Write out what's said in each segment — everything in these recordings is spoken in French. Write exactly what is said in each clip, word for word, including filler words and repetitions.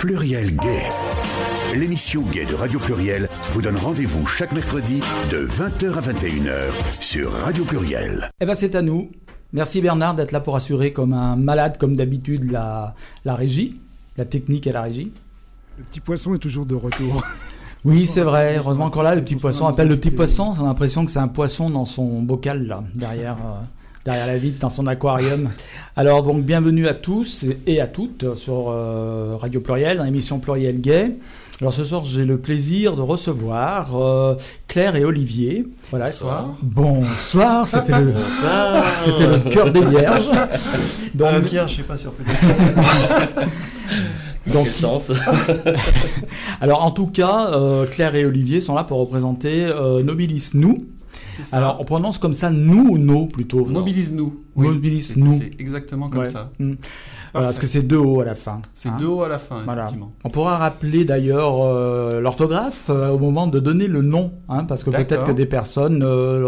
Pluriel Gay. L'émission Gay de Radio Pluriel vous donne rendez-vous chaque mercredi de vingt heures à vingt et une heures sur Radio Pluriel. Eh ben c'est à nous. Merci Bernard d'être là pour assurer comme un malade, comme d'habitude, la, la régie, la technique et la régie. Le petit poisson est toujours de retour. Oui, c'est vrai. Heureusement encore là, le petit poisson appelle le petit poisson. On a l'impression que c'est un poisson dans son bocal, là, derrière, euh, derrière la vitre, dans son aquarium. Alors, donc, bienvenue à tous et à toutes sur euh, Radio Pluriel, dans l'émission Pluriel Gay. Alors, ce soir, j'ai le plaisir de recevoir euh, Claire et Olivier. Voilà. Bonsoir. Bonsoir. C'était le, Bonsoir. C'était le cœur des vierges. Donc, euh, vierge, je sais pas si on peut dire ça. Donc, quel sens? Alors en tout cas, euh, Claire et Olivier sont là pour représenter euh, Nobilis Nous. Alors on prononce comme ça nous ou no plutôt? Nobilis Nous. Oui, Nobilis Nous. C'est exactement comme ouais. ça. Mmh. Voilà, parce que c'est deux O à la fin. C'est hein. deux O à la fin, voilà. effectivement. On pourra rappeler d'ailleurs euh, l'orthographe euh, au moment de donner le nom, hein, parce que D'accord. peut-être que des personnes euh,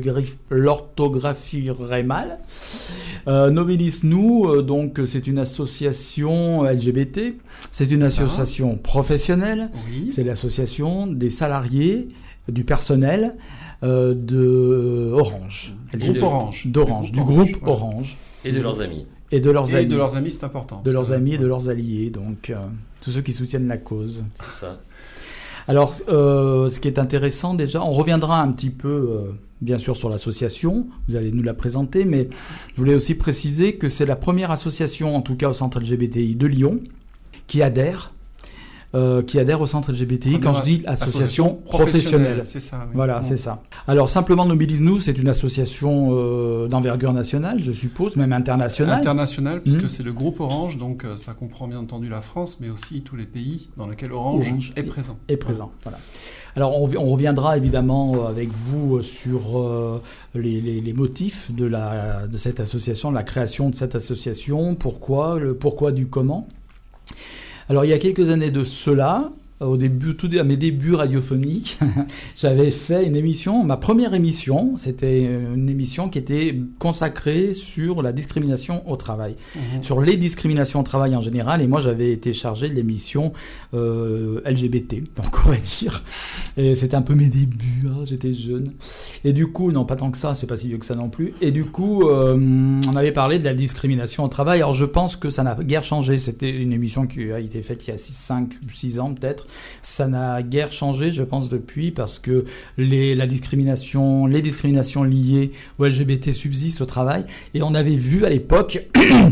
l'orthographieraient mal. Euh, Nobilis Nous, euh, donc c'est une association L G B T, c'est une c'est association ça. professionnelle, oui. c'est l'association des salariés, du personnel euh, de Orange. Du groupe Orange. D'Orange, du groupe, du groupe Orange. Orange. Et de leurs amis. Et de leurs et amis. de leurs amis, c'est important. De leurs amis et de leurs alliés, donc euh, tous ceux qui soutiennent la cause. C'est ça. Alors, euh, ce qui est intéressant déjà, on reviendra un petit peu, euh, bien sûr, sur l'association. Vous allez nous la présenter, mais je voulais aussi préciser que c'est la première association, en tout cas au centre L G B T I de Lyon, qui adhère. Euh, qui adhère au centre L G B T I, quand je dis association, association professionnelle. C'est ça. Oui. Voilà, bon. c'est ça. Alors, simplement, Nobilis Nous, c'est une association euh, d'envergure nationale, je suppose, même internationale. Internationale, puisque mmh. c'est le groupe Orange, donc euh, ça comprend bien entendu la France, mais aussi tous les pays dans lesquels Orange, Orange est présent. Est présent, voilà. Alors, on, on reviendra évidemment avec vous sur euh, les, les, les motifs de, la, de cette association, de la création de cette association, pourquoi, le pourquoi du comment. Alors, il y a quelques années de cela, au début, tout à mes débuts radiophoniques, j'avais fait une émission, ma première émission, c'était une émission qui était consacrée sur la discrimination au travail, mmh. sur les discriminations au travail en général, et moi j'avais été chargé de l'émission euh, L G B T, donc on va dire, et c'était un peu mes débuts, hein, j'étais jeune, et du coup, non pas tant que ça, c'est pas si vieux que ça non plus, et du coup, euh, on avait parlé de la discrimination au travail, alors je pense que ça n'a guère changé, c'était une émission qui a été faite il y a cinq ou six ans peut-être. Ça n'a guère changé, je pense, depuis, parce que les, la discrimination, les discriminations liées au L G B T subsistent au travail. Et on avait vu à l'époque,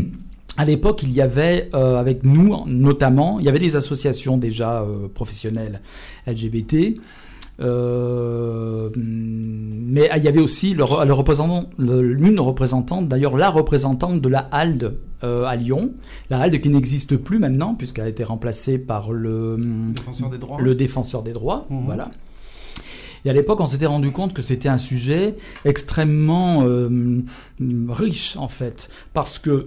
à l'époque, il y avait, euh, avec nous notamment, il y avait des associations déjà euh, professionnelles L G B T. Euh, mais il y avait aussi le, le représentant, le, l'une représentante, d'ailleurs la représentante de la A L D euh, à Lyon, la A L D qui n'existe plus maintenant puisqu'elle a été remplacée par le défenseur des droits. Le défenseur des droits, mmh. voilà. Et à l'époque, on s'était rendu compte que c'était un sujet extrêmement euh, riche en fait, parce que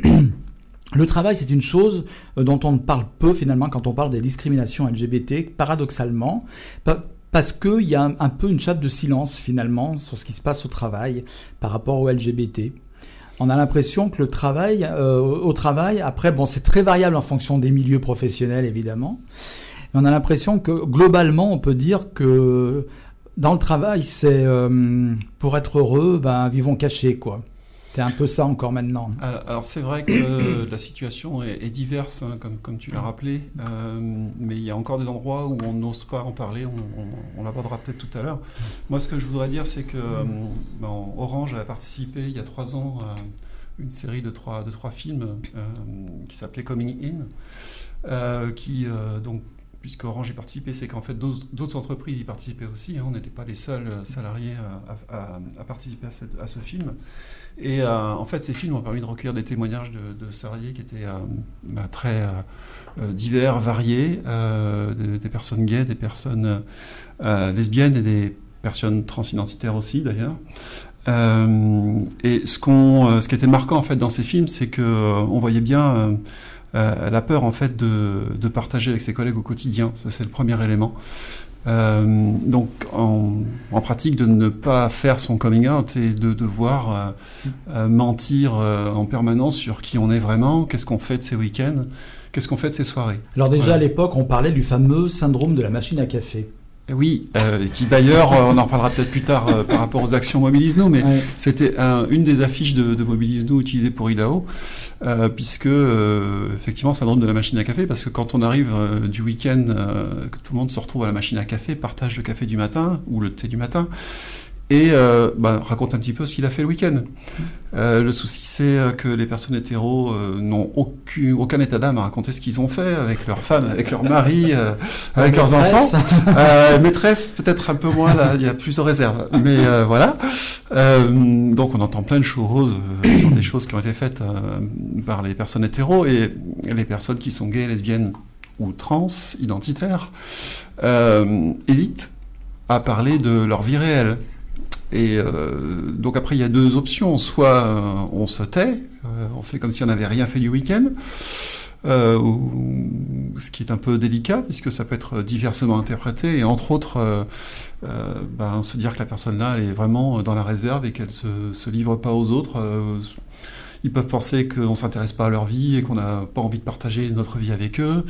le travail, c'est une chose dont on parle peu finalement quand on parle des discriminations L G B T, paradoxalement. Parce qu'il y a un, un peu une chape de silence, finalement, sur ce qui se passe au travail par rapport au L G B T. On a l'impression que le travail, euh, au travail, après, bon, c'est très variable en fonction des milieux professionnels, évidemment. Mais on a l'impression que, globalement, on peut dire que dans le travail, c'est euh, pour être heureux, ben, vivons cachés, quoi. C'est un peu ça encore maintenant. Alors, alors c'est vrai que la situation est, est diverse, hein, comme, comme tu l'as rappelé, euh, mais il y a encore des endroits où on n'ose pas en parler, on, on, on l'abordera peut-être tout à l'heure. Moi, ce que je voudrais dire, c'est que euh, ben, Orange a participé il y a trois ans à une série de trois, de trois films euh, qui s'appelait Coming In, euh, qui, euh, donc, puisque Orange y participait, c'est qu'en fait d'autres, d'autres entreprises y participaient aussi, hein, on n'était pas les seuls salariés à, à, à participer à, cette, à ce film. Et euh, en fait, ces films ont permis de recueillir des témoignages de, de salariés qui étaient euh, bah, très euh, divers, variés, euh, des, des personnes gays, des personnes euh, lesbiennes et des personnes transidentitaires aussi, d'ailleurs. Euh, et ce, qu'on, euh, ce qui était marquant en fait dans ces films, c'est que euh, on voyait bien euh, euh, la peur en fait de, de partager avec ses collègues au quotidien. Ça, c'est le premier élément. Euh, donc en, en pratique de ne pas faire son coming out et de devoir euh, euh, mentir euh, en permanence sur qui on est vraiment, qu'est-ce qu'on fait de ces week-ends, qu'est-ce qu'on fait de ces soirées? Alors déjà, voilà. À l'époque, on parlait du fameux syndrome de la machine à café. Oui, euh, qui d'ailleurs, euh, on en reparlera peut-être plus tard euh, par rapport aux actions Mobilise-nous, mais ouais. c'était un, une des affiches de, de Mobilise-nous utilisées pour Idaho, euh, puisque euh, effectivement, syndrome de la machine à café, parce que quand on arrive euh, du week-end, euh, que tout le monde se retrouve à la machine à café, partage le café du matin ou le thé du matin, et euh, bah, raconte un petit peu ce qu'il a fait le week-end. Euh, le souci, c'est que les personnes hétéros euh, n'ont aucun, aucun état d'âme à raconter ce qu'ils ont fait avec leurs femmes, avec leurs maris, euh, avec leurs enfants. Euh, maîtresse, peut-être un peu moins, là, il y a plus de réserve. Mais euh, voilà. Euh, donc on entend plein de choses euh, sur des choses qui ont été faites euh, par les personnes hétéros et les personnes qui sont gays, lesbiennes ou trans, identitaires, euh, hésitent à parler de leur vie réelle. Et euh, donc après il y a deux options, soit euh, on se tait, euh, on fait comme si on n'avait rien fait du week-end, euh, ou, ce qui est un peu délicat puisque ça peut être diversement interprété et entre autres euh, euh, ben, se dire que la personne là elle est vraiment dans la réserve et qu'elle se, se livre pas aux autres. Euh, ils peuvent penser qu'on s'intéresse pas à leur vie et qu'on n'a pas envie de partager notre vie avec eux.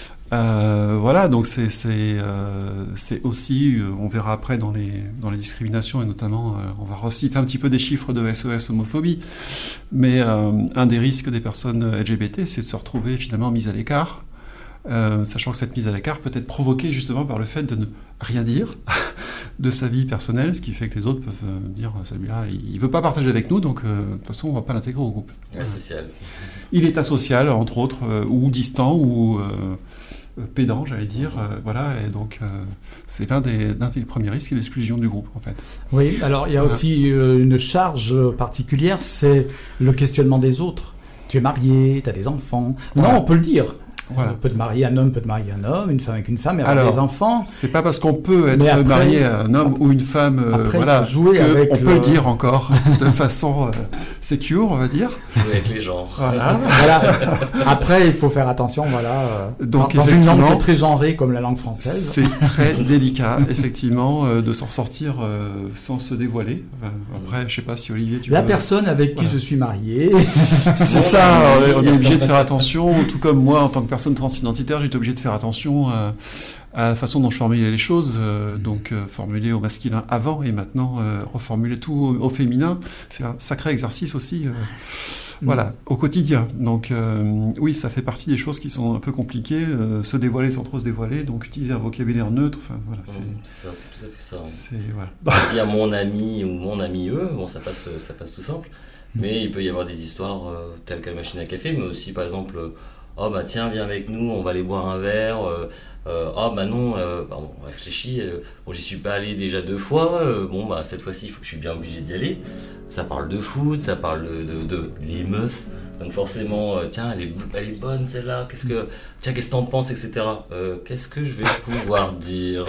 Euh, voilà, donc c'est, c'est, euh, c'est aussi, euh, on verra après dans les, dans les discriminations, et notamment, euh, on va reciter un petit peu des chiffres de S O S homophobie, mais euh, un des risques des personnes L G B T, c'est de se retrouver finalement mises à l'écart, euh, sachant que cette mise à l'écart peut être provoquée justement par le fait de ne rien dire de sa vie personnelle, ce qui fait que les autres peuvent euh, dire, celui-là, il ne veut pas partager avec nous, donc euh, de toute façon, on ne va pas l'intégrer au groupe. Asocial. Il est asocial, entre autres, euh, ou distant, ou... Euh, pédant, j'allais dire, euh, voilà, et donc euh, c'est l'un des, l'un des premiers risques, c'est l'exclusion du groupe, en fait. Oui, alors il y a voilà. aussi euh, une charge particulière, c'est le questionnement des autres. Tu es marié, tu as des enfants. Non, voilà. On peut le dire. Voilà. On peut te marier un homme, peut te marier un homme, une femme avec une femme, et avoir Alors, des enfants. C'est pas parce qu'on peut être après, marié à un homme ou une femme, euh, après, voilà, jouer que avec on le... peut le dire encore de façon euh, secure, on va dire. Jouer avec les genres. Voilà. voilà. Après, il faut faire attention, voilà. Euh, Donc, dans, dans une langue qui est très genrée comme la langue française. C'est très délicat, effectivement, euh, de s'en sortir euh, sans se dévoiler. Enfin, après, je sais pas si Olivier, tu La veux... personne avec qui voilà. je suis marié. C'est ça. On est, on est obligé de faire attention, tout comme moi, en tant que personne transidentitaire, j'étais obligé de faire attention à, à la façon dont je formulais les choses, euh, donc euh, formuler au masculin avant et maintenant euh, reformuler tout au, au féminin. C'est un sacré exercice aussi, euh, mmh. voilà, au quotidien. Donc euh, oui, ça fait partie des choses qui sont un peu compliquées, euh, se dévoiler sans trop se dévoiler, donc utiliser un vocabulaire neutre. Enfin voilà, c'est, mmh, c'est ça, c'est tout à fait ça. C'est, voilà. Dire mon ami ou mon ami eux, bon ça passe, ça passe tout simple, mmh. mais il peut y avoir des histoires euh, telles qu'à la machine à café, mais aussi par exemple. Euh, Oh bah tiens, viens avec nous, on va aller boire un verre. Euh, euh, oh bah non, euh, pardon, on réfléchit. Euh, bon, j'y suis pas allé déjà deux fois. Euh, bon bah cette fois-ci, je suis bien obligé d'y aller. Ça parle de foot, ça parle de, de, de les meufs. Donc forcément, euh, tiens, elle est, elle est bonne celle-là. Qu'est-ce que, tiens, qu'est-ce que t'en penses, et cetera. Euh, qu'est-ce que je vais pouvoir dire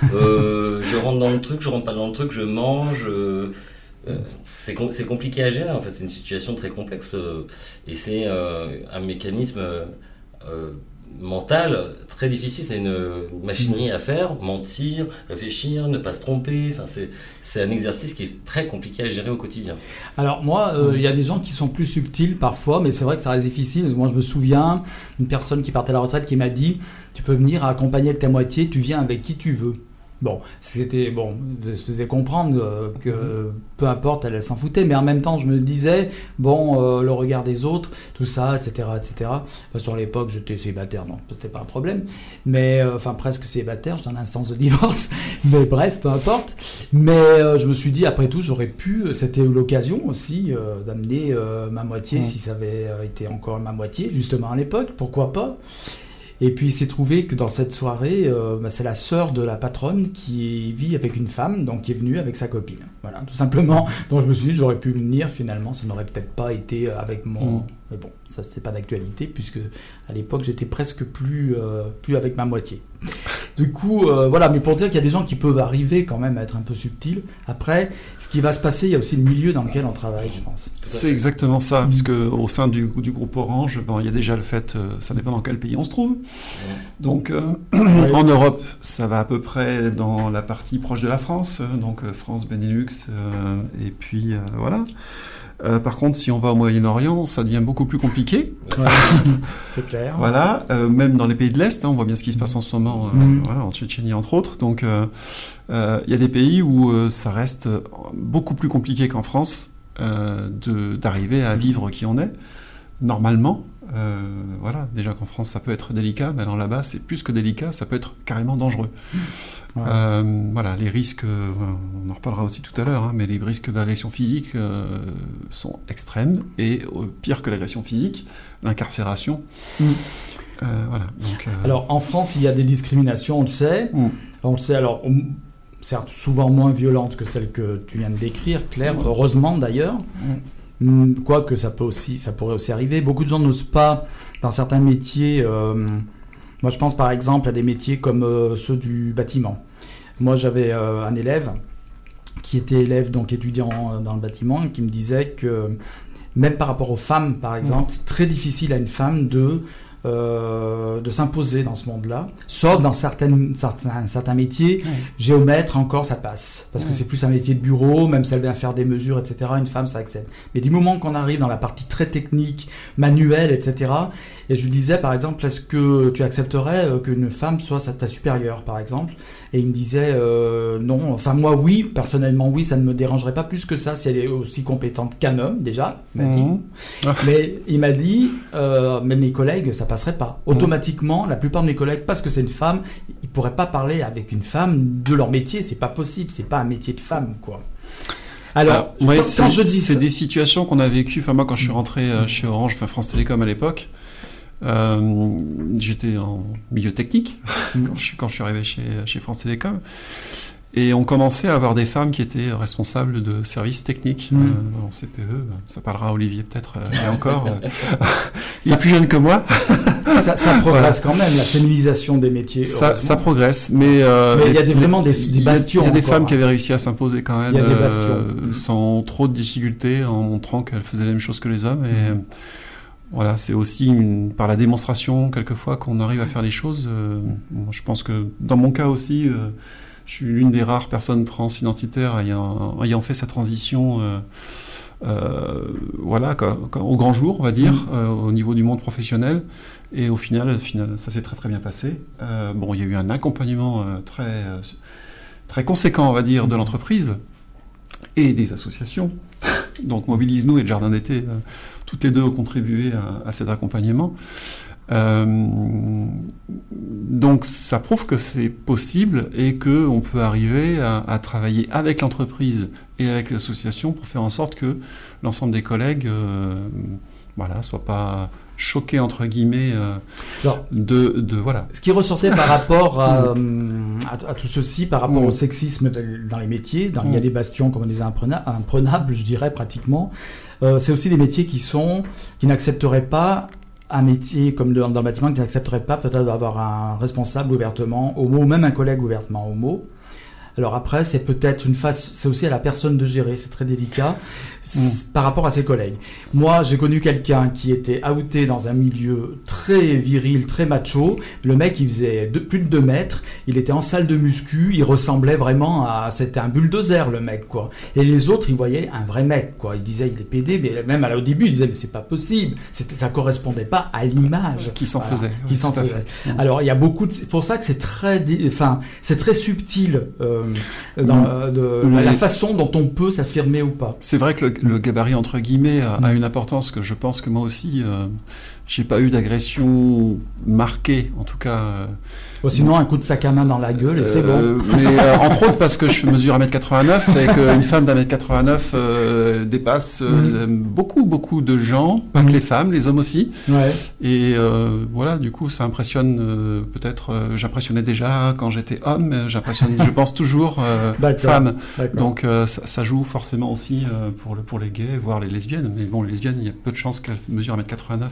euh, Je rentre dans le truc, je rentre pas dans le truc, je mange. Euh, euh, C'est, com- c'est compliqué à gérer, en fait, c'est une situation très complexe euh, et c'est euh, un mécanisme euh, mental très difficile, c'est une, une machinerie à faire, mentir, réfléchir, ne pas se tromper, enfin, c'est, c'est un exercice qui est très compliqué à gérer au quotidien. Alors moi, il euh, y a des gens qui sont plus subtils parfois, mais c'est vrai que ça reste difficile. Moi je me souviens, une personne qui partait à la retraite qui m'a dit « Tu peux venir accompagner avec ta moitié, tu viens avec qui tu veux ». Bon, c'était bon, je faisais comprendre euh, que peu importe, elle, elle s'en foutait, mais en même temps, je me disais, bon, euh, le regard des autres, tout ça, et cetera, et cetera. Enfin, sur l'époque, j'étais célibataire, non, c'était pas un problème, mais euh, enfin presque célibataire, j'étais en instance de divorce, mais bref, peu importe. Mais euh, je me suis dit, après tout, j'aurais pu, c'était l'occasion aussi euh, d'amener euh, ma moitié, mmh. si ça avait été encore ma moitié, justement à l'époque, pourquoi pas. Et puis il s'est trouvé que dans cette soirée, euh, bah, c'est la sœur de la patronne qui vit avec une femme, donc qui est venue avec sa copine. Voilà, tout simplement. Donc je me suis dit, j'aurais pu venir finalement, ça n'aurait peut-être pas été avec mon... Mmh. Mais bon, ça c'était pas d'actualité, puisque à l'époque j'étais presque plus, euh, plus avec ma moitié. Du coup, euh, voilà, mais pour dire qu'il y a des gens qui peuvent arriver quand même à être un peu subtils. Après, ce qui va se passer, il y a aussi le milieu dans lequel on travaille, je pense. C'est exactement ça, mmh. puisque au sein du, du groupe Orange, bon, il y a déjà le fait, euh, ça dépend dans quel pays on se trouve. Mmh. Donc, euh, ouais. en Europe, ça va à peu près dans la partie proche de la France, donc euh, France, Benelux, euh, et puis euh, voilà. Euh, par contre, si on va au Moyen-Orient, ça devient beaucoup plus compliqué. Ouais, c'est clair. Voilà, euh, même dans les pays de l'Est, hein, on voit bien ce qui se passe en ce moment, euh, mmh. voilà, en Tchétchénie entre autres. Donc, il euh, euh, y a des pays où euh, ça reste beaucoup plus compliqué qu'en France euh, de, d'arriver à vivre qui on est, normalement. Euh, voilà, déjà qu'en France ça peut être délicat, mais alors là-bas c'est plus que délicat, ça peut être carrément dangereux. Ouais. Euh, voilà, les risques, euh, on en reparlera aussi tout à l'heure, hein, mais les risques d'agression physique euh, sont extrêmes et euh, pire que l'agression physique, l'incarcération. Mm. Euh, voilà. Donc, euh... Alors en France il y a des discriminations, on le sait, mm. on le sait. Alors on... certes souvent moins violentes que celles que tu viens de décrire, Claire. Mm. Heureusement d'ailleurs. Mm. Quoique ça peut aussi, ça pourrait aussi arriver. Beaucoup de gens n'osent pas dans certains métiers. Euh, moi, je pense par exemple à des métiers comme euh, ceux du bâtiment. Moi, j'avais euh, un élève qui était élève, donc étudiant dans le bâtiment, et qui me disait que même par rapport aux femmes, par exemple, c'est très difficile à une femme de Euh, de s'imposer dans ce monde-là, sauf dans certaines, certains, certains métiers. Ouais. Géomètre, encore, ça passe, parce ouais. que c'est plus un métier de bureau, même si elle vient faire des mesures, et cetera, une femme, ça accepte. Mais du moment qu'on arrive dans la partie très technique, manuelle, et cetera, et je lui disais, par exemple, est-ce que tu accepterais qu'une femme soit ta supérieure, par exemple? Et il me disait, euh, non, enfin, moi, oui, personnellement, oui, ça ne me dérangerait pas plus que ça, si elle est aussi compétente qu'un homme, déjà, il m'a dit. Mmh. Mais il m'a dit, euh, mais mes collègues, ça passerait pas. Automatiquement, mmh. la plupart de mes collègues, parce que c'est une femme, ils pourraient pas parler avec une femme de leur métier, c'est pas possible, c'est pas un métier de femme, quoi. Alors, Alors ouais, quand, quand je dis c'est ça... des situations qu'on a vécues. Enfin, moi, quand je suis rentré euh, chez Orange, enfin France Télécom à l'époque, euh, j'étais en milieu technique mmh. quand, je, quand je suis arrivé chez, chez France Télécom. Et on commençait à avoir des femmes qui étaient responsables de services techniques mmh. euh, en C P E. Ça parlera à Olivier peut-être, euh, et encore. Euh, il est plus jeune que moi. ça, ça progresse voilà. quand même, la féminisation des métiers. Ça, ça progresse, mais euh, mais il y a des, vraiment des, des bastions. Il y a des encore, femmes hein. qui avaient réussi à s'imposer quand même, il y a des bastions. Euh, sans trop de difficultés, en montrant qu'elles faisaient les mêmes choses que les hommes. Et mmh. voilà, c'est aussi une, par la démonstration quelquefois qu'on arrive à faire les choses. Euh, bon, je pense que dans mon cas aussi. Euh, Je suis l'une des rares personnes transidentitaires ayant, ayant fait sa transition euh, euh, voilà, quand, quand, au grand jour, on va dire, mmh. euh, au niveau du monde professionnel. Et au final, au final ça s'est très très bien passé. Euh, bon, il y a eu un accompagnement euh, très, euh, très conséquent, on va dire, de l'entreprise et des associations. Donc Mobilise-nous et le Jardin d'été, euh, toutes les deux ont contribué à, à cet accompagnement. Euh, donc ça prouve que c'est possible et qu'on peut arriver à, à travailler avec l'entreprise et avec l'association pour faire en sorte que l'ensemble des collègues euh, voilà, soient pas choqués entre guillemets euh, Alors, de, de voilà. Ce qui ressortait par rapport à, à, à tout ceci, par rapport mmh. au sexisme dans les métiers, dans, mmh. il y a des bastions comme on disait imprenables, je dirais pratiquement. Euh, c'est aussi des métiers qui sont qui n'accepteraient pas un métier comme dans le bâtiment qui n'accepterait pas peut-être d'avoir un responsable ouvertement homo, ou même un collègue ouvertement homo. Alors après, c'est peut-être une phase, c'est aussi à la personne de gérer, c'est très délicat mmh. par rapport à ses collègues. Moi, j'ai connu quelqu'un qui était outé dans un milieu très viril, très macho. Le mec, il faisait deux, plus de deux mètres, il était en salle de muscu, il ressemblait vraiment à... C'était un bulldozer, le mec, quoi. Et les autres, ils voyaient un vrai mec, quoi. Ils disaient, il est pédé, mais même au début, ils disaient, mais c'est pas possible. C'était, ça correspondait pas à l'image. Qui s'en voilà. faisait. Qui oui, s'en faisait. Alors, il y a beaucoup de... C'est pour ça que c'est très... Enfin, c'est très subtil... Euh, dans mmh. de, oui. la, la façon dont on peut s'affirmer ou pas. C'est vrai que le, le gabarit entre guillemets a, mmh. a une importance que je pense que moi aussi euh, j'ai pas eu d'agression marquée en tout cas. Euh, bon, sinon un coup de sac à main dans la gueule et c'est euh, bon. Mais euh, entre autres parce que je mesure un mètre quatre-vingt-neuf et qu'une femme d'un mètre quatre-vingt-neuf euh, dépasse euh, mmh. beaucoup beaucoup de gens, pas mmh. que les femmes, les hommes aussi. Ouais. Et euh, voilà, du coup ça impressionne euh, peut-être. Euh, j'impressionnais déjà quand j'étais homme, mais j'impressionne, je pense toujours euh, femme. D'accord. Donc euh, ça, ça joue forcément aussi euh, pour le pour les gays, voire les lesbiennes. Mais bon, les lesbiennes, il y a peu de chances qu'elles mesurent un mètre quatre-vingt-neuf. Euh,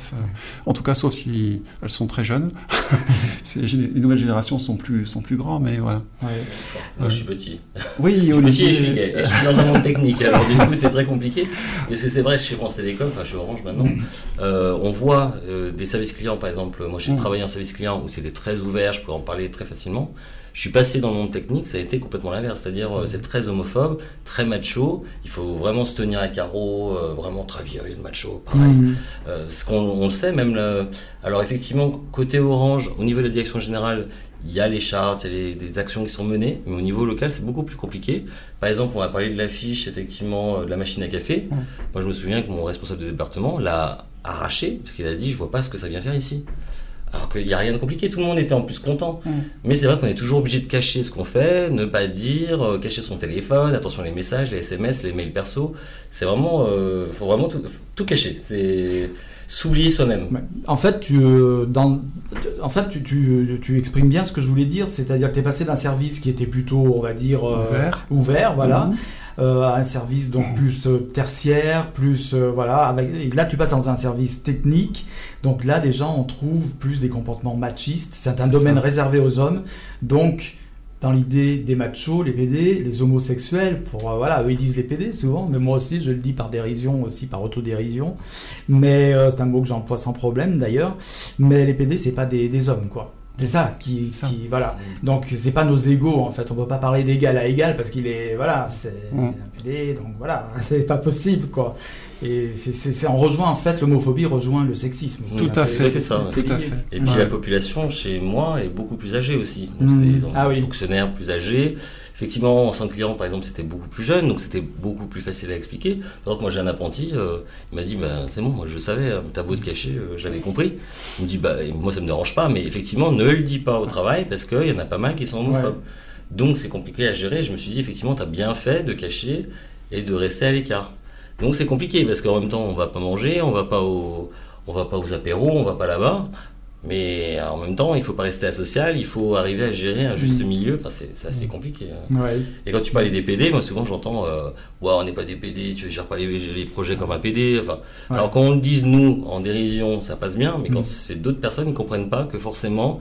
En tout cas, sauf si elles sont très jeunes. Parce que les, géné- les nouvelles générations sont plus, sont plus grands, mais voilà. Ouais. Moi, je suis petit. Oui, je suis Olivier... petit et je suis gay. Et je suis dans un monde technique, alors du coup, c'est très compliqué. Parce que c'est vrai, chez France Télécom, enfin, chez Orange maintenant, euh, on voit euh, des services clients, par exemple. Moi, j'ai mmh. travaillé en service client où c'était très ouvert, je pouvais en parler très facilement. Je suis passé dans le monde technique, ça a été complètement l'inverse, c'est-à-dire euh, c'est très homophobe, très macho, il faut vraiment se tenir à carreau, euh, vraiment très viril, macho, pareil. Mmh. Euh, ce qu'on on le sait, même le... Alors effectivement, côté Orange, au niveau de la direction générale, il y a les chartes, il y a les, des actions qui sont menées, mais au niveau local, c'est beaucoup plus compliqué. Par exemple, on a parlé de l'affiche, effectivement, de la machine à café. Mmh. Moi, je me souviens que mon responsable de département l'a arraché, parce qu'il a dit, je vois pas ce que ça vient faire ici. Alors qu'il n'y a rien de compliqué, tout le monde était en plus content. Mmh. Mais c'est vrai qu'on est toujours obligé de cacher ce qu'on fait, ne pas dire, euh, cacher son téléphone, attention les messages, les S M S, les mails perso. C'est vraiment, euh, faut vraiment tout, tout cacher. C'est s'oublier soi-même. En fait, tu, euh, dans, en fait tu, tu, tu exprimes bien ce que je voulais dire, c'est-à-dire que tu es passé d'un service qui était plutôt, on va dire, euh, ouvert, ouvert voilà, mmh. euh, à un service donc plus euh, tertiaire, plus euh, voilà. Avec, et là, tu passes dans un service technique. Donc là, déjà, on trouve plus des comportements machistes. C'est un c'est domaine ça. réservé aux hommes. Donc, dans l'idée des machos, les P D, les homosexuels, pour, euh, voilà, eux, ils disent les P D souvent, mais moi aussi, je le dis par dérision, aussi par autodérision. Mais euh, c'est un mot que j'emploie sans problème, d'ailleurs. Mais les P D, c'est pas des, des hommes, quoi. C'est ça qui, c'est ça. qui voilà. Donc c'est pas nos égaux en fait. On peut pas parler d'égal à égal parce qu'il est voilà, c'est mmh. un P D, donc voilà, c'est pas possible quoi. Et c'est, c'est, c'est on rejoint en fait l'homophobie rejoint le sexisme. Tout à fait, c'est ça. Tout à fait. Et puis ouais. la population chez moi est beaucoup plus âgée aussi. Donc mmh. c'est des ah, oui. fonctionnaires plus âgés. Effectivement, en centre client, par exemple, c'était beaucoup plus jeune, donc c'était beaucoup plus facile à expliquer. Par exemple, moi, j'ai un apprenti, euh, il m'a dit, bah, c'est bon, moi, je savais, t'as beau te cacher, euh, j'avais compris. Il me dit, bah, moi, ça me dérange pas, mais effectivement, ne le dis pas au travail, parce qu'il y en a pas mal qui sont homophobes. Ouais. Donc, c'est compliqué à gérer. Je me suis dit, effectivement, t'as bien fait de cacher et de rester à l'écart. Donc, c'est compliqué, parce qu'en même temps, on va pas manger, on va pas au, on va pas aux apéros, on va pas là-bas. Mais en même temps, il ne faut pas rester asocial, il faut arriver à gérer un juste milieu. Enfin, c'est, c'est assez compliqué. Ouais. Et quand tu parlais des P D, moi souvent j'entends euh, ouais, on n'est pas des P D, tu ne gères pas les, les projets comme un P D. Enfin, ouais. Alors quand on le dise nous en dérision, ça passe bien, mais quand mmh. c'est d'autres personnes, ils ne comprennent pas que forcément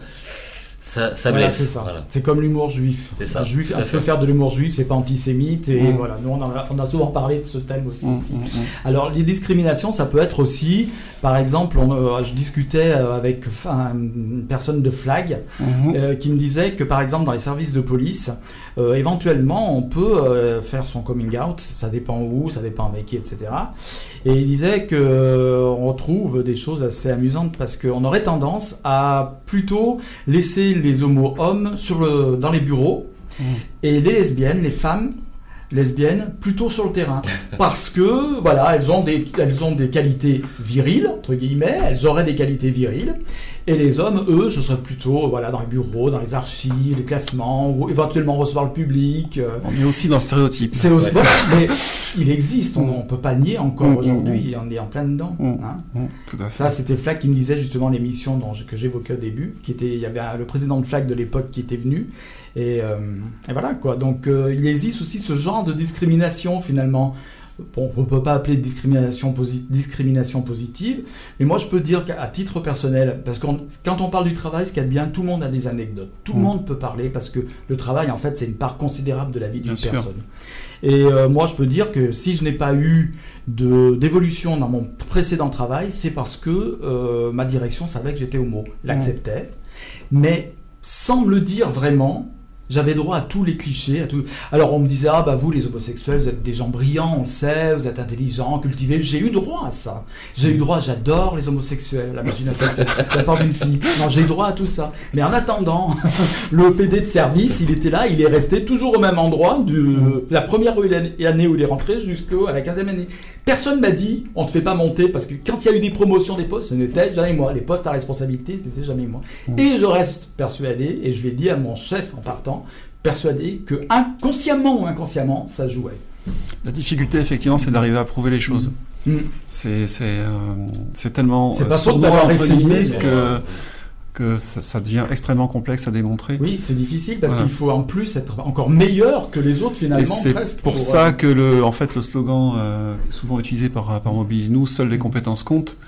ça, ça voilà, blesse. C'est, ça. Voilà. C'est comme l'humour juif. C'est ça. Un juif, on peut faire de l'humour juif, c'est pas antisémite. Et mmh. voilà, nous on a, on a souvent parlé de ce thème aussi. Mmh, ici. mmh. Alors les discriminations, ça peut être aussi, par exemple, on, euh, je discutais avec enfin, une personne de Flag mmh. euh, qui me disait que par exemple dans les services de police, euh, éventuellement on peut euh, faire son coming out, ça dépend où, ça dépend avec qui, et cetera. Et il disait que euh, on retrouve des choses assez amusantes parce qu'on aurait tendance à plutôt laisser les homos hommes sur le, dans les bureaux mmh. et les lesbiennes, les femmes lesbiennes plutôt sur le terrain parce que voilà elles ont des elles ont des qualités viriles entre guillemets, elles auraient des qualités viriles et les hommes eux ce serait plutôt voilà dans les bureaux, dans les archives, les classements ou éventuellement recevoir le public. On est aussi dans le stéréotype. C'est aussi, ouais. Mais il existe, on, on peut pas le nier encore mmh, aujourd'hui, mmh. on est en plein dedans. Mmh, hein. mmh, tout à fait. Ça c'était Flag qui me disait justement l'émission dont je, que j'évoquais au début, qui était il y avait un, le président de Flag de l'époque qui était venu. Et, euh, et voilà quoi. Donc euh, il existe aussi ce genre de discrimination finalement. Bon, on ne peut pas appeler de discrimination, posi- discrimination positive, mais moi je peux dire qu'à titre personnel, parce que quand on parle du travail, ce qu'il y a de bien, tout le monde a des anecdotes. Tout mmh. le monde peut parler parce que le travail en fait c'est une part considérable de la vie d'une bien personne. Sûr. Et euh, moi je peux dire que si je n'ai pas eu de, d'évolution dans mon précédent travail, c'est parce que euh, ma direction savait que j'étais homo, l'acceptait, mmh. mais sans me le dire vraiment. J'avais droit à tous les clichés. À tout... Alors on me disait, ah bah vous les homosexuels, vous êtes des gens brillants, on le sait, vous êtes intelligents, cultivés. J'ai eu droit à ça. J'ai eu droit, j'adore les homosexuels. Imagine la part d'une fille. Non, j'ai eu droit à tout ça. Mais en attendant, le P D de service, il était là, il est resté toujours au même endroit de la première année où il est rentré jusqu'à la quinzième année. Personne m'a dit, on ne te fait pas monter, parce que quand il y a eu des promotions des postes, ce n'était jamais moi. Les postes à responsabilité, ce n'était jamais moi. Mmh. Et je reste persuadé, et je l'ai dit à mon chef en partant, persuadé que inconsciemment ou inconsciemment, ça jouait. La difficulté, effectivement, c'est d'arriver à prouver les choses. Mmh. C'est, c'est, euh, c'est tellement c'est pas faute d'avoir essayé que... que ça, ça devient extrêmement complexe à démontrer. Oui, c'est difficile parce voilà. qu'il faut en plus être encore meilleur que les autres finalement. Et c'est presque pour, pour ça euh... que le, en fait, le slogan euh, souvent utilisé par, par Mobilise-nous, seules les compétences comptent,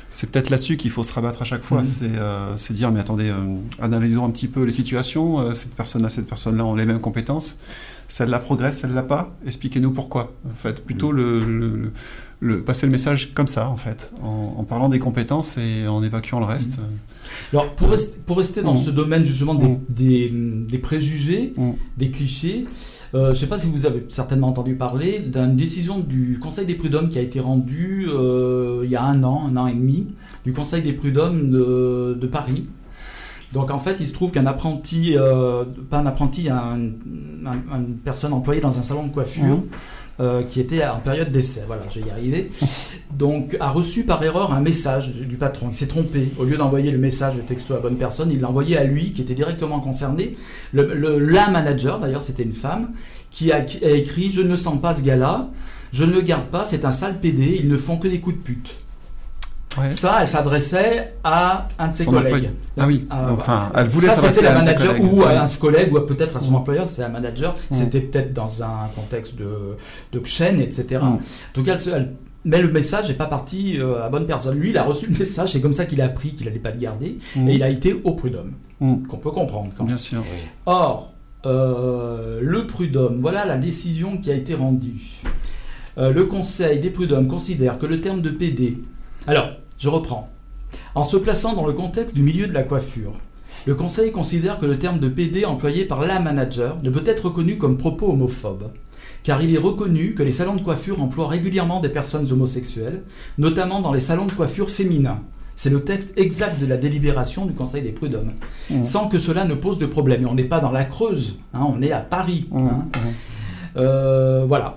c'est peut-être là-dessus qu'il faut se rabattre à chaque fois. Mmh. C'est, euh, c'est dire, mais attendez, euh, analysons un petit peu les situations. Euh, cette personne-là, cette personne-là ont les mêmes compétences. Celle-là progresse, celle-là pas. Expliquez-nous pourquoi. En fait, plutôt mmh. le, le, le, le passer le message comme ça, en fait, en, en parlant des compétences et en évacuant le reste. Mmh. Alors, pour, rester, pour rester dans mmh. ce domaine justement des, mmh. des, des préjugés, mmh. des clichés. Euh, je ne sais pas si vous avez certainement entendu parler d'une décision du Conseil des prud'hommes qui a été rendue euh, il y a un an, un an et demi, du Conseil des prud'hommes de, de Paris. Donc en fait, il se trouve qu'un apprenti, euh, pas un apprenti, un, un, une personne employée dans un salon de coiffure, mmh. euh, qui était en période d'essai, voilà, je vais y arriver, donc a reçu par erreur un message du, du patron. Il s'est trompé. Au lieu d'envoyer le message, le texto à la bonne personne, il l'a envoyé à lui, qui était directement concerné. Le, le, la manager, d'ailleurs, c'était une femme, qui a, qui a écrit « Je ne sens pas ce gars-là, je ne le garde pas, c'est un sale pédé, ils ne font que des coups de pute ». Ouais. Ça, elle s'adressait à un de ses son collègues. Employé. Ah oui, euh, enfin, elle voulait ça, s'adresser à un de ses collègues. Ça, c'était la manager ou à un de ses collègues, ou peut-être à son mmh. employeur, c'est la manager. Mmh. C'était peut-être dans un contexte de, de chaîne, et cetera. Mmh. En tout cas, elle, elle, mais le message n'est pas parti euh, à la bonne personne. Lui, il a reçu le message, c'est comme ça qu'il a appris qu'il n'allait pas le garder, mmh. et il a été au prud'homme, mmh. qu'on peut comprendre. Quand Bien même. sûr. Oui. Or, euh, le prud'homme, voilà la décision qui a été rendue. Euh, le Conseil des prud'hommes considère que le terme de P D... Alors, je reprends. En se plaçant dans le contexte du milieu de la coiffure, le Conseil considère que le terme de P D employé par la manager ne peut être reconnu comme propos homophobe, car il est reconnu que les salons de coiffure emploient régulièrement des personnes homosexuelles, notamment dans les salons de coiffure féminins. C'est le texte exact de la délibération du Conseil des prud'hommes, mmh. sans que cela ne pose de problème. Et on n'est pas dans la Creuse, hein, on est à Paris. Mmh. Hein. Mmh. Euh, voilà.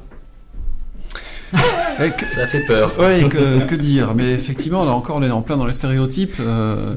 Que, ça fait peur. Oui, que, que dire. Mais effectivement, là encore, on est en plein dans les stéréotypes. Euh,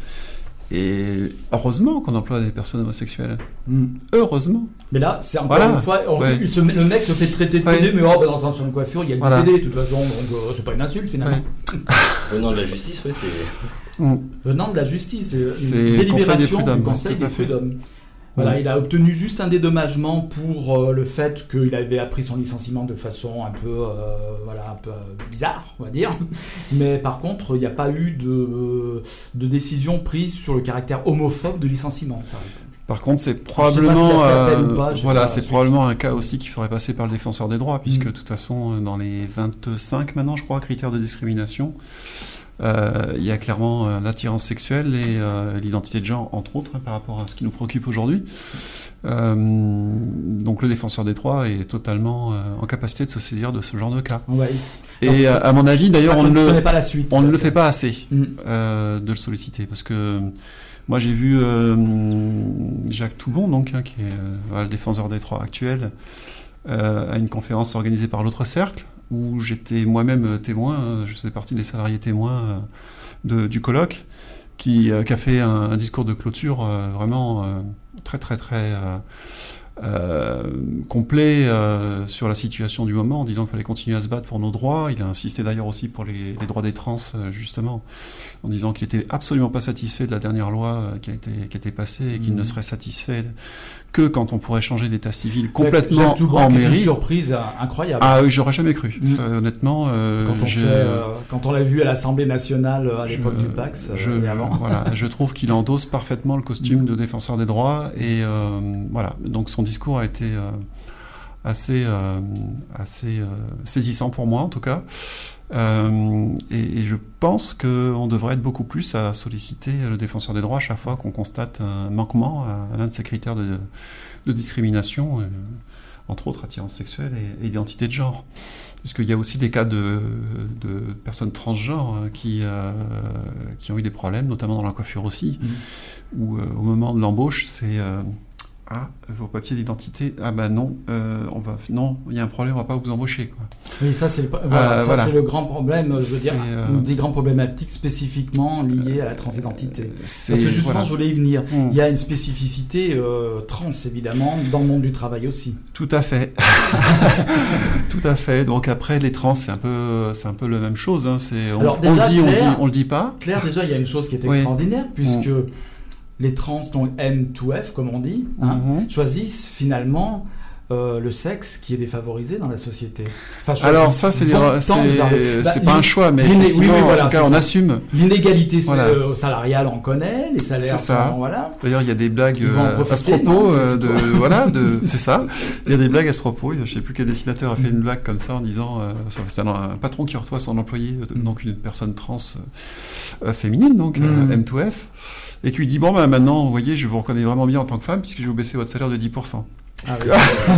et heureusement qu'on emploie des personnes homosexuelles. Mm. Heureusement. Mais là, c'est encore voilà. une fois, on, ouais. se, le mec se fait traiter de ouais. P D, mais oh, bah, dans un salon de coiffure, il y a du voilà. P D, de toute façon, donc euh, c'est pas une insulte finalement. Ouais. Venant de la justice, oui, c'est. Mm. Venant de la justice, c'est une délibération du Conseil des prud'hommes. Voilà, il a obtenu juste un dédommagement pour euh, le fait qu'il avait appris son licenciement de façon un peu, euh, voilà, un peu euh, bizarre, on va dire. Mais par contre, il n'y a pas eu de, de décision prise sur le caractère homophobe de licenciement. Par exemple. Par contre, c'est probablement, euh, pas, voilà, c'est probablement un cas aussi qu'il faudrait passer par le défenseur des droits, puisque mmh. de toute façon, dans les vingt-cinq maintenant, je crois, critères de discrimination, Euh, il y a clairement euh, l'attirance sexuelle et euh, l'identité de genre, entre autres, hein, par rapport à ce qui nous préoccupe aujourd'hui. Euh, donc le défenseur des droits est totalement euh, en capacité de se saisir de ce genre de cas. Ouais. Et euh, à mon avis, d'ailleurs, on, ne le, pas la suite, on ne le fait pas assez mm. euh, de le solliciter, parce que moi j'ai vu euh, Jacques Toubon, donc, hein, qui est euh, le défenseur des droits actuel, euh, à une conférence organisée par l'Autre Cercle, où j'étais moi-même témoin, je faisais partie des salariés témoins de, du colloque, qui, qui a fait un, un discours de clôture euh, vraiment euh, très très très euh, euh, complet euh, sur la situation du moment, en disant qu'il fallait continuer à se battre pour nos droits. Il a insisté d'ailleurs aussi pour les, les droits des trans, justement, en disant qu'il n'était absolument pas satisfait de la dernière loi qui a été, qui a été passée, et qu'il mmh. ne serait satisfait que quand on pourrait changer d'état civil complètement Jacques Toubon, en mairie. Une surprise incroyable. Ah oui, j'aurais jamais cru. Mmh. Enfin, honnêtement, euh, quand, on je... sait, euh, quand on l'a vu à l'Assemblée nationale à l'époque je, du Pax je, euh, et avant. Voilà, je trouve qu'il endosse parfaitement le costume mmh. de défenseur des droits, et euh, voilà. Donc son discours a été euh, assez, euh, assez euh, saisissant pour moi, en tout cas. Euh, et, et je pense qu'on devrait être beaucoup plus à solliciter le défenseur des droits à chaque fois qu'on constate un manquement à, à l'un de ces critères de, de discrimination, euh, entre autres attirance sexuelle et, et identité de genre. Parce qu'il y a aussi des cas de, de personnes transgenres qui, euh, qui ont eu des problèmes, notamment dans la coiffure aussi, mmh. où euh, au moment de l'embauche, c'est... Euh, Ah, vos papiers d'identité, ah bah non, euh, on va, non, il y a un problème, on va pas vous embaucher, quoi. Oui, ça c'est, voilà, euh, ça, voilà. c'est le grand problème, je veux c'est, dire, euh... des grands problématiques spécifiquement liées à la transidentité. C'est, Parce que justement, voilà. je voulais y venir. Mmh. Il y a une spécificité euh, trans, évidemment, dans le monde du travail aussi. Tout à fait. Tout à fait. Donc après, les trans, c'est un peu, c'est un peu la même chose, hein. C'est, on, Alors, on déjà, le dit, Claire, on le dit, on le dit pas. Claire, déjà, il y a une chose qui est oui. extraordinaire, puisque mmh. les trans, donc M deux F, comme on dit, hein, mmh. choisissent finalement euh, le sexe qui est défavorisé dans la société. Enfin, alors ça, c'est, vers... c'est, bah, c'est pas un choix, mais effectivement, oui, oui, voilà, en tout cas, on ça. assume. L'inégalité voilà. salariale, on connaît, les salaires. C'est ça. Sont, voilà. D'ailleurs, il y a des blagues euh, à ce propos. Euh, de, voilà, de, c'est ça. Il y a des blagues à ce propos. Je ne sais plus quel dessinateur a fait une blague comme ça en disant, euh, c'est un, un patron qui reçoit son employé, mm. donc une personne trans euh, féminine, donc mm. euh, M deux F, et qui lui dit bon, bah, maintenant, vous voyez, je vous reconnais vraiment bien en tant que femme puisque je vais vous baisser votre salaire de dix pour cent. Ah oui.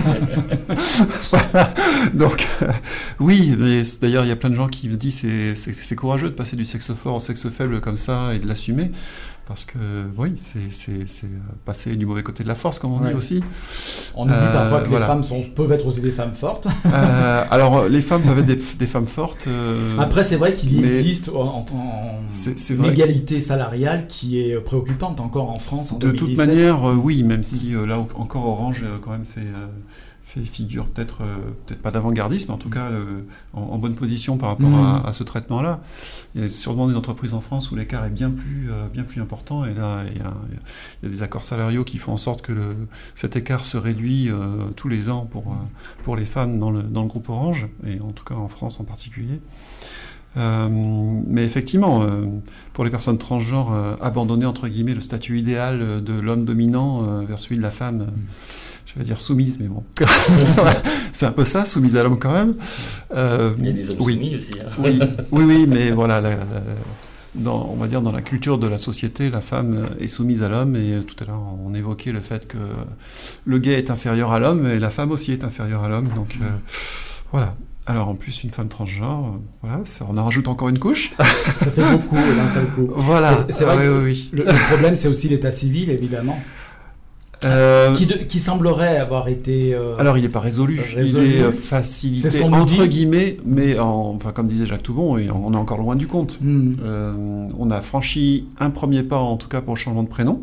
Voilà. Donc euh, oui, mais d'ailleurs il y a plein de gens qui me disent c'est, c'est, c'est courageux de passer du sexe fort au sexe faible comme ça et de l'assumer. Parce que, oui, c'est, c'est, c'est passer du mauvais côté de la force, comme on ouais. dit aussi. On oublie euh, parfois que voilà. les femmes sont, peuvent être aussi des femmes fortes. euh, alors, les femmes peuvent être des, des femmes fortes. Euh, Après, c'est vrai qu'il existe en, en, c'est, c'est une égalité salariale qui est préoccupante encore en France en de deux mille dix-sept. De toute manière, euh, oui, même si euh, là encore Orange euh, quand même fait... Euh, fait figure peut-être euh, peut-être pas d'avant-gardisme, mais en tout cas euh, en, en bonne position par rapport mmh. à, à ce traitement-là. Il y a sûrement des entreprises en France où l'écart est bien plus euh, bien plus important, et là il y, a, il y a des accords salariaux qui font en sorte que le, cet écart se réduit euh, tous les ans pour euh, pour les femmes dans le dans le groupe Orange, et en tout cas en France en particulier. Euh, mais effectivement, euh, pour les personnes transgenres, euh, abandonner entre guillemets le statut idéal de l'homme dominant euh, vers celui de la femme. Euh, Je vais dire soumise, mais bon. C'est un peu ça, soumise à l'homme quand même. Euh, Il y a des hommes oui. soumis aussi. Hein. Oui, oui, oui, mais voilà, la, la, dans, on va dire dans la culture de la société, la femme est soumise à l'homme, et tout à l'heure on évoquait le fait que le gay est inférieur à l'homme, et la femme aussi est inférieure à l'homme, donc euh, voilà. Alors en plus une femme transgenre, euh, voilà, ça, on en rajoute encore une couche. Ça fait beaucoup d'un seul coup. Voilà. C'est, c'est vrai ah, que oui, oui. Le, le problème c'est aussi l'état civil, évidemment. Euh, qui, de, qui semblerait avoir été. Euh, alors, il n'est pas résolu, résolu. Il est facilité, c'est entre guillemets, mais en, enfin, comme disait Jacques Toubon, on est encore loin du compte. Mm. Euh, on a franchi un premier pas, en tout cas pour le changement de prénom,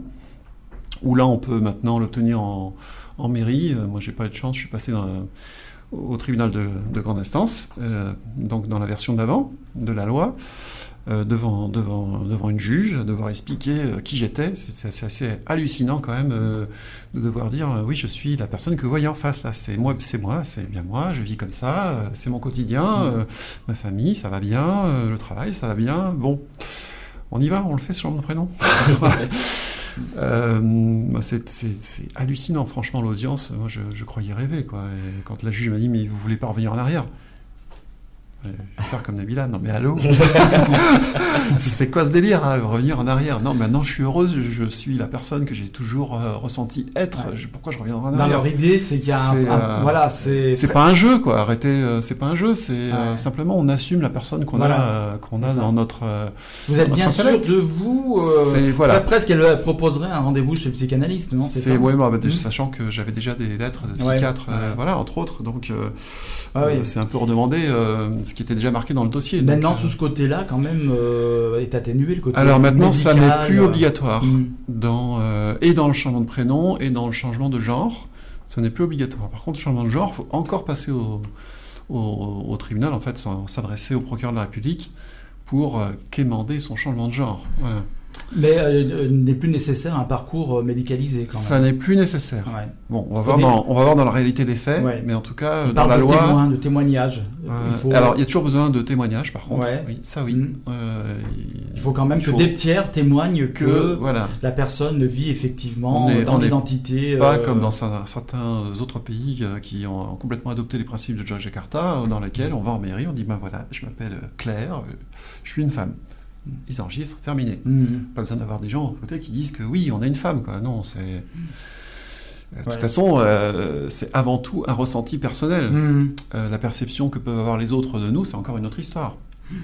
où là, on peut maintenant l'obtenir en, en mairie. Moi, j'ai pas eu de chance, je suis passé dans la, au tribunal de, de grande instance, euh, donc dans la version d'avant de la loi. Euh, devant, devant, devant une juge, devoir expliquer euh, qui j'étais. C'est, c'est assez hallucinant quand même euh, de devoir dire euh, oui, je suis la personne que vous voyez en face là, c'est moi, c'est moi, c'est bien moi, je vis comme ça, euh, c'est mon quotidien, euh, ma famille, ça va bien, euh, le travail, ça va bien. Bon, on y va, on le fait sur mon prénom. euh, c'est, c'est, c'est hallucinant, franchement, l'audience. Moi, je, je croyais rêver, quoi. Et quand la juge m'a dit mais vous voulez pas revenir en arrière? Je vais faire comme Nabila, non mais allô. C'est quoi ce délire, hein, revenir en arrière? Non, maintenant je suis heureuse, je suis la personne que j'ai toujours euh, ressenti être. Ouais. Je, pourquoi je reviendrai en arrière? Dans leur idée, c'est qu'il y a c'est, un, un, euh, voilà, c'est. C'est pas un jeu, quoi. Arrêtez, euh, c'est pas un jeu. C'est ouais. euh, simplement on assume la personne qu'on voilà. a, euh, qu'on a dans notre. Euh, vous êtes bien sûr de vous. Euh, c'est, voilà. Presque qu'elle proposerait un rendez-vous chez le psychanalyste, non? C'est, c'est ça. Ouais, bah, bah, mmh. Sachant que j'avais déjà des lettres de psychiatres, ouais. euh, ouais. voilà, entre autres. Donc euh, ah, oui. euh, c'est un peu redemandé euh, ce qui était déjà marqué dans le dossier. Maintenant, donc, sous ce côté-là, quand même, euh, est atténué le côté. Alors maintenant, médical, ça n'est plus obligatoire mmh. dans euh, et dans le changement de prénom et dans le changement de genre. Ça n'est plus obligatoire. Par contre, le changement de genre, il faut encore passer au, au, au tribunal, en fait, s'adresser au procureur de la République pour euh, quémander son changement de genre. Voilà. Mais euh, n'est plus nécessaire un parcours médicalisé quand même. Ça n'est plus nécessaire. Ouais. Bon, on va, voir dans, on va voir dans la réalité des faits, ouais. mais en tout cas, dans la de loi... Témoins, de témoignages. Euh, il faut... Alors, il y a toujours besoin de témoignages, par contre. Ouais. Oui, ça, oui. Mmh. Euh, il faut quand même que faut... des tiers témoignent que, que voilà. la personne vit effectivement est, dans l'identité... Pas euh... comme dans certains autres pays qui ont complètement adopté les principes de Jakarta, dans lesquels on va en mairie, on dit, ben voilà, je m'appelle Claire, je suis une femme. Ils enregistrent, terminé. Mmh. Pas besoin d'avoir des gens à côté qui disent que oui, on est une femme, quoi. Non, c'est... De toute ouais. façon, euh, c'est avant tout un ressenti personnel. Mmh. Euh, la perception que peuvent avoir les autres de nous, c'est encore une autre histoire.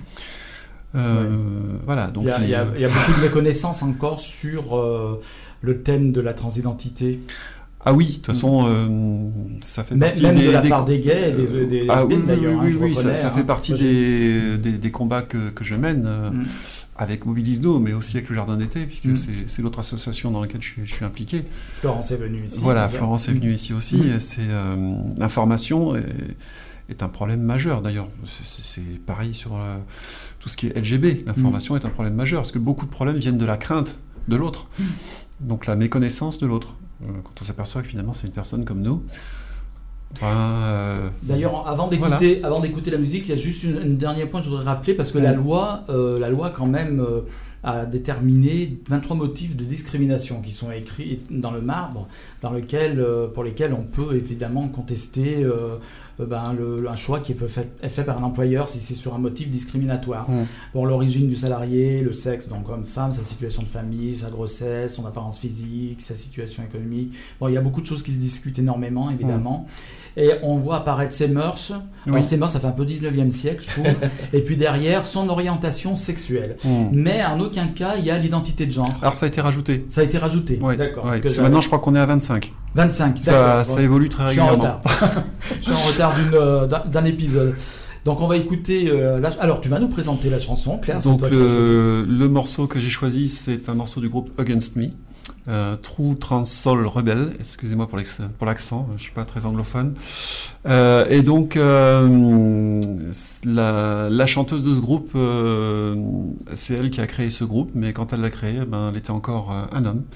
Euh, ouais. Voilà. Donc il y a, il y a, il y a beaucoup de méconnaissances encore sur euh, le thème de la transidentité. Ah oui, de toute façon, euh, ça fait partie même des... de la des, part des gays et des, des ah, lesbiennes, oui, d'ailleurs. Oui, hein, oui, oui ça, ça hein, fait partie des, des, des combats que, que je mène euh, mm. avec Mobilise-nous, mais aussi avec le Jardin d'été, puisque mm. c'est, c'est l'autre association dans laquelle je suis, je suis impliqué. Florence est venue ici. Voilà, Florence est venue mm. ici aussi. Mm. C'est, euh, l'information est, est un problème majeur, d'ailleurs. C'est, c'est pareil sur euh, tout ce qui est L G B. L'information mm. est un problème majeur, parce que beaucoup de problèmes viennent de la crainte de l'autre. Mm. Donc la méconnaissance de l'autre. Quand on s'aperçoit que finalement c'est une personne comme nous, Euh, D'ailleurs, avant d'écouter, voilà. avant d'écouter la musique, il y a juste un dernier point que je voudrais rappeler, parce que ouais. la loi, euh, la loi quand même euh, a déterminé vingt-trois motifs de discrimination qui sont écrits dans le marbre, dans lequel, euh, pour lesquels on peut évidemment contester euh, ben, le, un choix qui est fait, est fait par un employeur si c'est sur un motif discriminatoire. Mmh. Bon, l'origine du salarié, le sexe, donc homme-femme, sa situation de famille, sa grossesse, son apparence physique, sa situation économique. Bon, il y a beaucoup de choses qui se discutent énormément, évidemment. Mmh. Et on voit apparaître ses mœurs. Oui. Alors, ses mœurs, ça fait un peu dix-neuvième siècle, je trouve. Et puis derrière, son orientation sexuelle. Mmh. Mais en aucun cas, il y a l'identité de genre. Alors, ça a été rajouté. Ça a été rajouté, oui. d'accord. Oui. Parce que maintenant, je crois qu'on est à vingt-cinq. vingt-cinq, ça, d'accord. Ça bon. évolue très régulièrement. Je suis en retard. Je suis en retard d'une, euh, d'un, d'un épisode. Donc on va écouter. Euh, la... Alors tu vas nous présenter la chanson, Claire. Donc le, le morceau que j'ai choisi, c'est un morceau du groupe Against Me, euh, True Trans Soul Rebel. Excusez-moi pour, pour l'accent, je suis pas très anglophone. Euh, et donc euh, la, la chanteuse de ce groupe, euh, c'est elle qui a créé ce groupe, mais quand elle l'a créé, ben, elle était encore euh, un homme.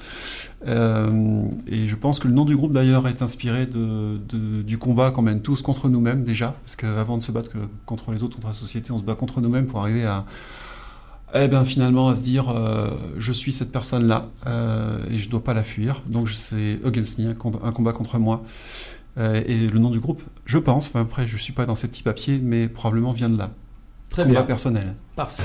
Euh, et je pense que le nom du groupe d'ailleurs est inspiré de, de, du combat qu'on mène tous contre nous-mêmes déjà, parce qu'avant de se battre que contre les autres, contre la société, on se bat contre nous-mêmes pour arriver à, eh ben, finalement à se dire euh, je suis cette personne-là euh, et je dois pas la fuir, donc c'est Against Me, un combat contre moi. Euh, et le nom du groupe, je pense, enfin après je suis pas dans ces petits papiers, mais probablement vient de là. Très combat bien. personnel. Parfait.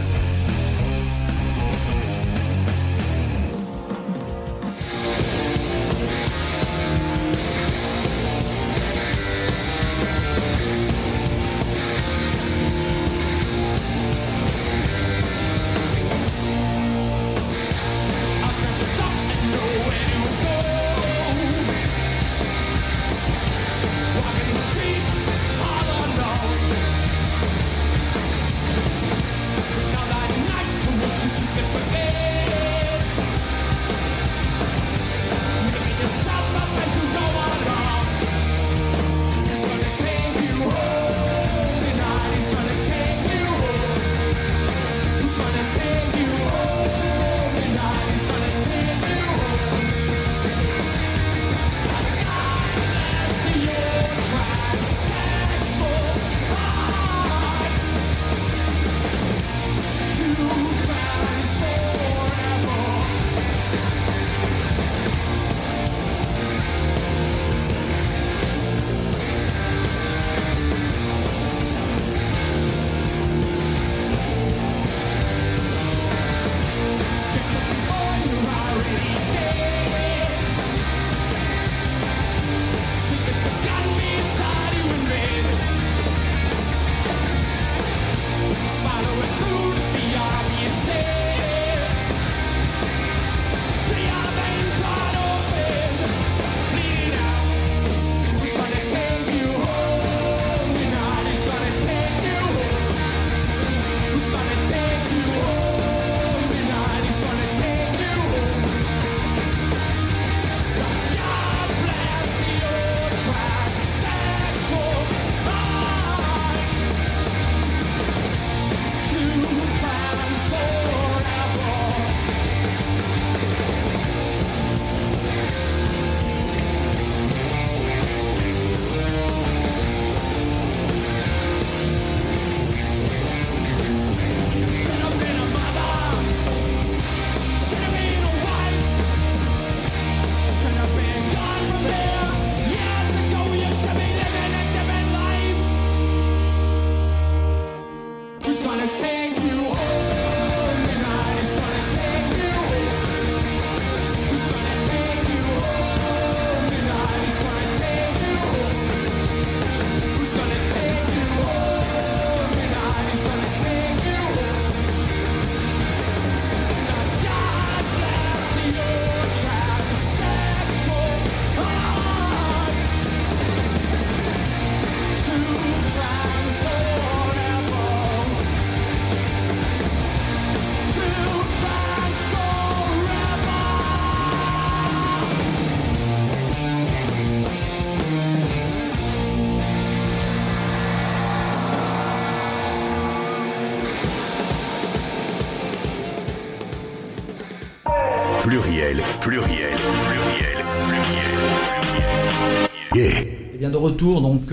Pluriel, pluriel, pluriel, pluriel, pluriel. Yeah. bien de retour donc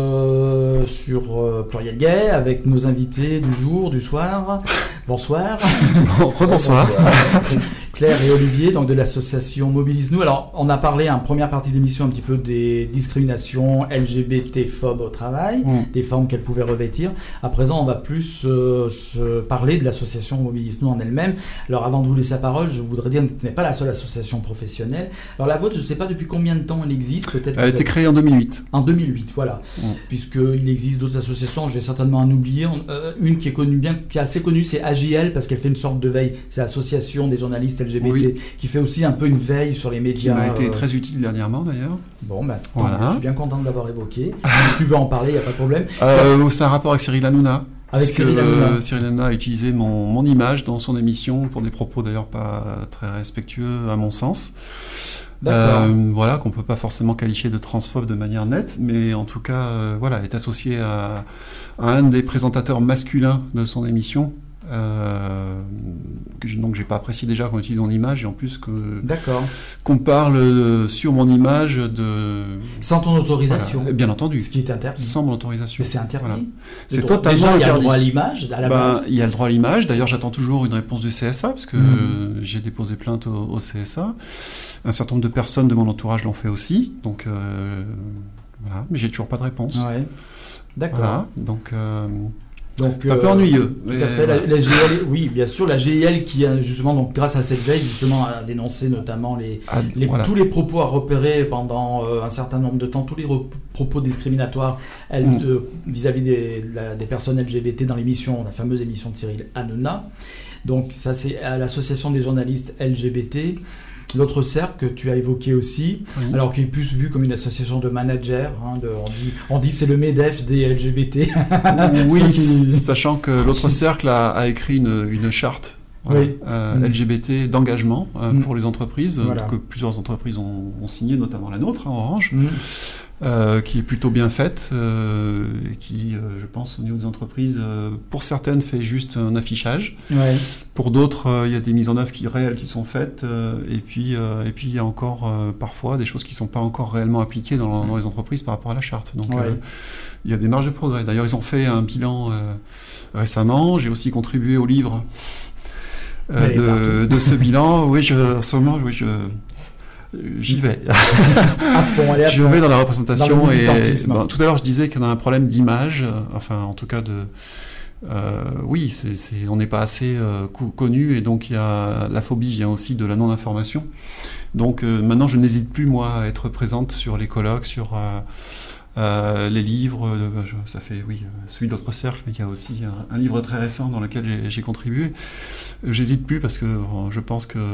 euh, sur euh, Pluriel Gay avec nos invités du jour, du soir. Bonsoir. Bon, rebonsoir. Claire et Olivier, donc de l'association Mobilise-nous. Alors, on a parlé en première partie d'émission un petit peu des discriminations L G B T-phobes au travail, mmh. des formes qu'elles pouvaient revêtir. À présent, on va plus euh, se parler de l'association Mobilise-nous en elle-même. Alors, avant de vous laisser la parole, je voudrais dire que ce n'est pas la seule association professionnelle. Alors, la vôtre, je ne sais pas depuis combien de temps elle existe. Peut-être elle a été créée en deux mille huit. En deux mille huit, voilà. Mmh. Puisqu'il existe d'autres associations, j'ai certainement en oublié. Euh, une qui est connue bien, qui est assez connue, c'est A J L, parce qu'elle fait une sorte de veille. C'est l'Association des journalistes L G B T, oui. qui fait aussi un peu une veille sur les médias. Qui m'a été euh... très utile dernièrement d'ailleurs. Bon, ben, voilà. Je suis bien content de l'avoir évoqué. Si tu veux en parler, il n'y a pas de problème. Euh, c'est un rapport avec Cyril Hanouna. Avec Cyril Hanouna. Euh, Cyril Hanouna a utilisé mon, mon image dans son émission pour des propos d'ailleurs pas très respectueux à mon sens. D'accord. Euh, voilà, qu'on ne peut pas forcément qualifier de transphobe de manière nette, mais en tout cas, euh, voilà, elle est associée à, à un des présentateurs masculins de son émission. Euh, que je, donc j'ai pas apprécié déjà qu'on utilise mon image et en plus que D'accord. qu'on parle sur mon image de sans ton autorisation, voilà, bien entendu, ce qui est interdit, sans mon autorisation. Mais c'est interdit. Voilà. C'est totalement déjà, interdit. Il y a le droit à l'image à la ben, base. Il y a le droit à l'image. D'ailleurs, j'attends toujours une réponse du C S A parce que mmh. j'ai déposé plainte au, au C S A. Un certain nombre de personnes de mon entourage l'ont fait aussi. Donc euh, voilà, mais j'ai toujours pas de réponse. Ouais. D'accord. Voilà, donc. Euh, Donc, c'est un euh, peu ennuyeux. Tout à fait. La, la G I L, oui, bien sûr, la G I L qui a justement, donc, grâce à cette veille, justement, a dénoncé notamment les, ah, les, voilà. tous les propos à repérer pendant euh, un certain nombre de temps, tous les re- propos discriminatoires elle, mm. euh, vis-à-vis des, la, des personnes L G B T dans l'émission, la fameuse émission de Cyril Hanouna. Donc, ça, c'est à l'association des journalistes L G B T. L'autre cercle que tu as évoqué aussi, oui. alors qui est plus vu comme une association de managers, hein, de, on dit, on dit c'est le MEDEF des L G B T. Oui, qui... sachant que l'autre cercle a, a écrit une, une charte voilà, oui. euh, mmh. L G B T d'engagement euh, mmh. pour les entreprises, voilà. que plusieurs entreprises ont, ont signé, notamment la nôtre, hein, Orange, mmh. euh, qui est plutôt bien faite, euh, et qui, euh, je pense, au niveau des entreprises, euh, pour certaines, fait juste un affichage. Ouais. Pour d'autres, il euh, y a des mises en œuvre qui, réelles qui sont faites, euh, et puis euh, et puis il y a encore euh, parfois des choses qui ne sont pas encore réellement appliquées dans, dans les entreprises par rapport à la charte. Donc il ouais. euh, y a des marges de progrès. D'ailleurs, ils ont fait un bilan euh, récemment. J'ai aussi contribué au livre euh, de, de ce bilan. Oui, je, en ce moment, oui, je... J'y vais. à fond, allez, à je fond. vais dans la représentation. Dans et ben, tout à l'heure, je disais qu'on a un problème d'image, euh, enfin, en tout cas de. Euh, oui, c'est, c'est, on n'est pas assez euh, connu et donc il y a la phobie vient aussi de la non-information. Donc euh, maintenant, je n'hésite plus moi à être présente sur les colloques, sur euh, euh, les livres. Euh, je, ça fait oui, celui d'autres cercles, mais il y a aussi un, un livre très récent dans lequel j'ai, j'ai contribué. J'hésite plus parce que euh, je pense que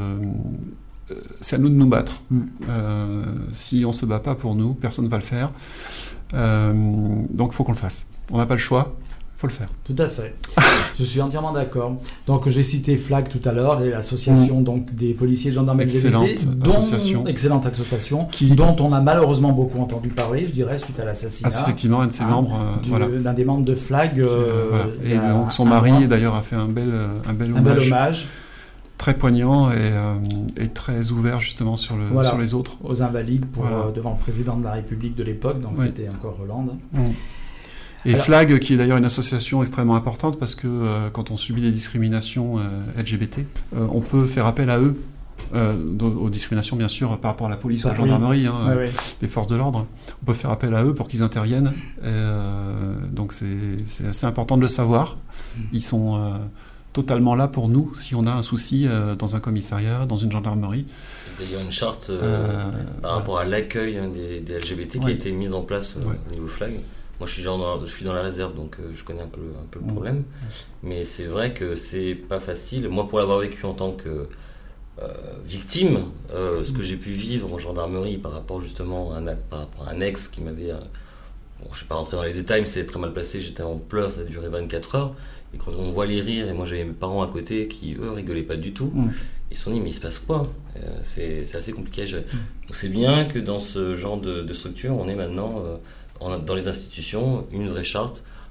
c'est à nous de nous battre. Mm. Euh, si on se bat pas pour nous, personne ne va le faire. Euh, donc il faut qu'on le fasse. On n'a pas le choix. Faut le faire. Tout à fait. Je suis entièrement d'accord. Donc j'ai cité FLAG tout à l'heure, et l'association mmh. donc des policiers et gendarmes L G B T, dont, association. excellente association, qui, dont on a malheureusement beaucoup entendu parler, je dirais, suite à l'assassinat. Ah, effectivement, un de ses hein, membres, euh, du, voilà. d'un des membres de FLAG. Euh, voilà. Et a, donc son mari mois. d'ailleurs a fait un bel, un bel un hommage. Bel hommage. Très poignant et, euh, et très ouvert justement sur, le, voilà, sur les autres. Aux Invalides, pour, voilà. euh, devant le président de la République de l'époque, donc oui. c'était encore Hollande. Mmh. Et Alors, FLAG, qui est d'ailleurs une association extrêmement importante, parce que euh, quand on subit des discriminations euh, L G B T, euh, on peut faire appel à eux, euh, aux discriminations bien sûr par rapport à la police ou à la gendarmerie, hein, oui, euh, oui. les forces de l'ordre. On peut faire appel à eux pour qu'ils interviennent. Et, euh, donc c'est, c'est assez important de le savoir. Mmh. Ils sont euh, totalement là pour nous si on a un souci euh, dans un commissariat, dans une gendarmerie. Il y a une charte euh, euh, par rapport ouais. à l'accueil hein, des, des L G B T ouais. qui a été mise en place euh, ouais. au niveau FLAG. Moi, je suis, genre dans, je suis dans la réserve, donc euh, je connais un peu, un peu le problème. Mmh. Mais c'est vrai que c'est pas facile. Moi, pour l'avoir vécu en tant que euh, victime, euh, ce que j'ai pu vivre en gendarmerie par rapport justement à un, par rapport à un ex qui m'avait... Euh, bon, je ne vais pas rentrer dans les détails, mais c'est très mal placé. J'étais en pleurs, ça a duré vingt-quatre heures. Et quand on voit les rires, et moi j'avais mes parents à côté qui, eux, rigolaient pas du tout. Mmh. Ils se sont dit, mais il se passe quoi ? euh, c'est, c'est assez compliqué à gérer. Mmh. Donc c'est bien que dans ce genre de, de structure, on ait maintenant... Euh, dans les institutions, une vraie charte.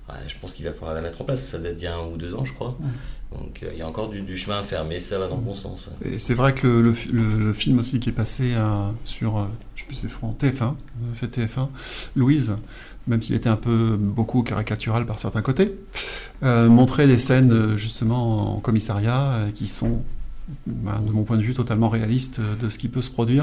Ouais, je pense qu'il va falloir la mettre en place, ça date d'il y a un ou deux ans je crois, mmh. donc euh, il y a encore du, du chemin à faire, mais ça va dans le bon sens. Ouais. Et c'est vrai que le, le, le, le film aussi qui est passé euh, sur, euh, je sais plus c'est T F un, c'est T F un, Louise, même s'il était un peu beaucoup caricatural par certains côtés, euh, montrait des scènes justement en commissariat euh, qui sont, bah, de mon point de vue, totalement réalistes de ce qui peut se produire.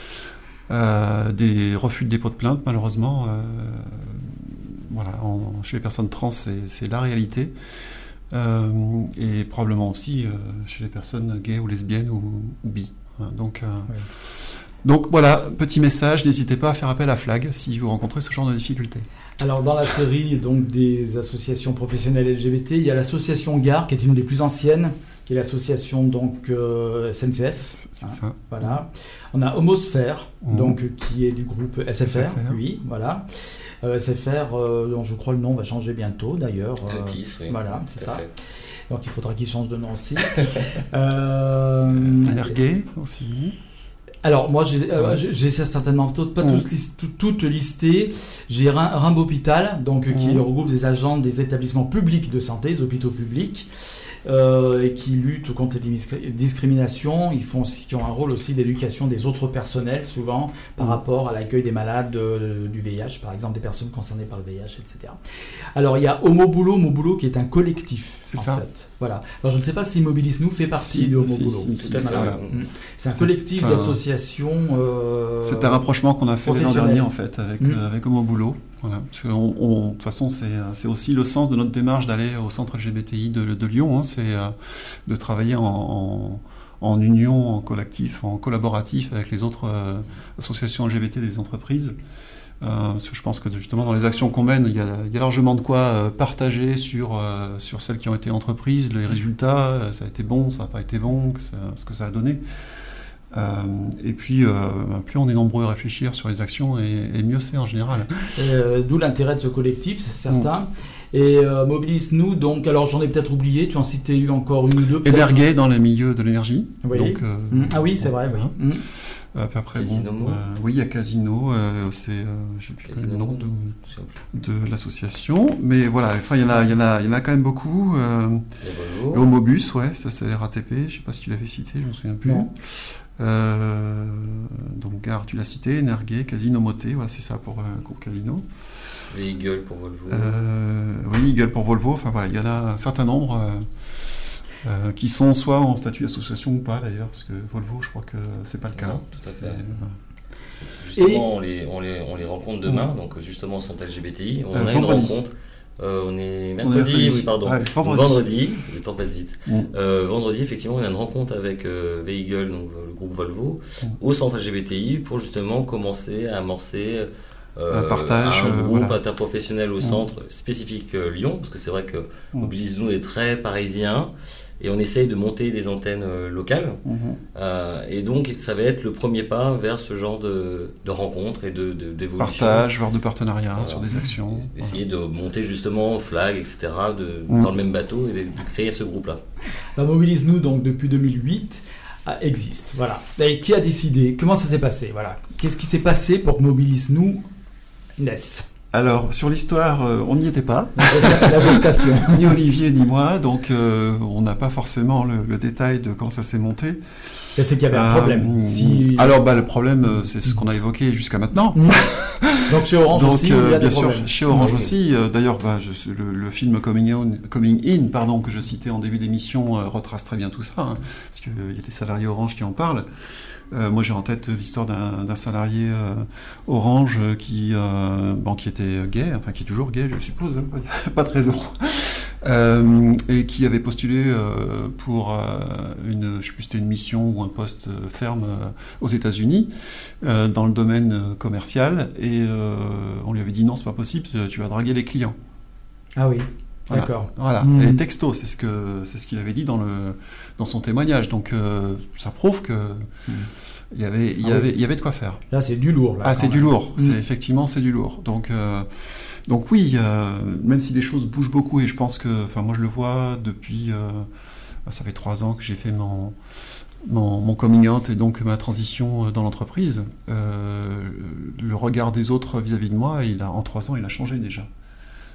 Euh, des refus de dépôt de plainte, malheureusement, euh, voilà, en, chez les personnes trans, c'est, c'est la réalité. Euh, et probablement aussi euh, chez les personnes gays ou lesbiennes ou, ou bi. Hein, donc, euh, oui. donc voilà, petit message, n'hésitez pas à faire appel à Flag si vous rencontrez ce genre de difficultés. Alors dans la série donc, des associations professionnelles L G B T, il y a l'association Gare qui est une des plus anciennes, qui est l'association donc euh, S N C F. C'est hein, ça. Voilà. On a Homosphère, mmh. donc qui est du groupe S F R, S F R. Oui, voilà. Euh, S F R, euh, dont je crois le nom va changer bientôt d'ailleurs. Euh, Altis, oui. Voilà, c'est ça. Fait. Donc il faudra qu'il change de nom aussi. euh, N R G aussi. Alors moi j'ai, euh, ouais. j'ai certainement pas mmh. tous list, tout, toutes listées. J'ai Rimbaud Hôpital, donc mmh. qui regroupe des agents des établissements publics de santé, des hôpitaux publics. Euh, et qui luttent contre les discriminations. Ils font, qui ont un rôle aussi d'éducation des autres personnels, souvent, par mmh. rapport à l'accueil des malades de, du V I H, par exemple, des personnes concernées par le V I H, et cetera. Alors, il y a Homo Boulot, Homo Boulot, qui est un collectif, c'est en ça. fait. Voilà. Alors, je ne sais pas si Mobilis Nous fait partie si, de Homo si, Boulot. Si, si, tout à fait. Voilà. Mmh. C'est un c'est collectif un... d'associations. Euh, c'est un rapprochement qu'on a fait l'an dernier, en fait, avec, mmh. euh, avec Homo Boulot. Voilà. Parce que on, on, de toute façon, c'est, c'est aussi le sens de notre démarche d'aller au centre L G B T I de, de Lyon, hein, c'est euh, de travailler en, en, en union, en collectif, en collaboratif avec les autres euh, associations L G B T des entreprises. Euh, parce que je pense que justement dans les actions qu'on mène, il y a, il y a largement de quoi euh, partager sur, euh, sur celles qui ont été entreprises, les résultats, euh, ça a été bon, ça n'a pas été bon, que ça, ce que ça a donné. Euh, et puis, euh, plus on est nombreux à réfléchir sur les actions, et, et mieux c'est en général. Euh, d'où l'intérêt de ce collectif, c'est certain. Mmh. Et euh, Mobilis-nous, donc, alors j'en ai peut-être oublié, tu en citais eu encore une ou deux. Énergué dans les milieux de l'énergie. Oui. Donc, euh, mmh. Ah oui, c'est vrai, voilà. oui. Mmh. Euh, puis après, bon, euh, oui, il y a Casino, euh, c'est, euh, je sais plus le nom de, de l'association, mais voilà, enfin, il y en a, il y en a, il y en a quand même beaucoup. Euh, Homobus, ouais, ça c'est R A T P, je sais pas si tu l'avais cité, je me souviens plus. Non. Euh, donc Gare, tu l'as cité, Energué, Casino Moté, voilà, c'est ça pour le euh, groupe Casino. Et Eagle pour Volvo. Euh, oui, Eagle pour Volvo, enfin voilà, il y en a un certain nombre euh, euh, qui sont soit en statut association ou pas d'ailleurs, parce que Volvo, je crois que c'est pas le cas. Non, tout à fait. Justement, et... on, les, on, les, on les rencontre demain, mmh. donc justement, au centre L G B T I, on euh, a vendredi. une rencontre. Euh, on est mercredi, on est oui, pardon. Ouais, vendredi. vendredi, le temps passe vite. Mm. Euh, vendredi, effectivement, on a une rencontre avec euh, Vehicle, donc le groupe Volvo, mm. au centre L G B T I pour justement commencer à amorcer euh, un partage, un groupe voilà. interprofessionnel au mm. centre spécifique euh, Lyon, parce que c'est vrai que mm. Mobilis-nous est très parisien. Et on essaye de monter des antennes euh, locales. Mmh. Euh, et donc, ça va être le premier pas vers ce genre de, de rencontres et de, de, d'évolution. Partage, voire de partenariat voilà. sur des actions. Essayer voilà. de monter justement Flag, et cetera, de, mmh. dans le même bateau et de, de créer ce groupe-là. La Mobilis-nous, donc, depuis deux mille huit, existe. Voilà. Et qui a décidé ? Comment ça s'est passé ? Voilà. Qu'est-ce qui s'est passé pour que Mobilis-nous naisse ? Alors, sur l'histoire, euh, on n'y était pas. La gestation. Ni Olivier, ni moi, donc euh, on n'a pas forcément le, le détail de quand ça s'est monté. Et c'est qu'il y avait un problème. Euh, si... Alors, bah, le problème, euh, c'est ce qu'on a évoqué jusqu'à maintenant. Donc, chez Orange donc, aussi, il y a euh, des bien problèmes. sûr, chez Orange oui. aussi. Euh, d'ailleurs, bah, je, le, le film Coming In, Coming In pardon, que je citais en début d'émission euh, retrace très bien tout ça, hein, parce qu'il euh, y a des salariés Orange qui en parlent. Euh, moi, j'ai en tête l'histoire d'un, d'un salarié euh, Orange qui, euh, bon, qui était gay, enfin qui est toujours gay, je suppose, hein, pas de raison, euh, et qui avait postulé euh, pour euh, une, je sais plus, c'était une mission ou un poste ferme euh, aux États-Unis euh, dans le domaine euh, commercial, et euh, on lui avait dit non, c'est pas possible, tu vas draguer les clients. Ah oui. Voilà. D'accord. Voilà. Mmh. Et texto, c'est ce que c'est ce qu'il avait dit dans le dans son témoignage. Donc euh, ça prouve que mmh. il y avait il y ah avait oui. il y avait de quoi faire. Là, c'est du lourd. Là, ah, c'est même. du lourd. Mmh. C'est effectivement c'est du lourd. Donc euh, donc oui, euh, même si les choses bougent beaucoup, et je pense que, enfin moi je le vois depuis, euh, ça fait trois ans que j'ai fait mon Mon, mon coming out et donc ma transition dans l'entreprise, euh, le regard des autres vis-à-vis de moi, il a, en trois ans, il a changé déjà.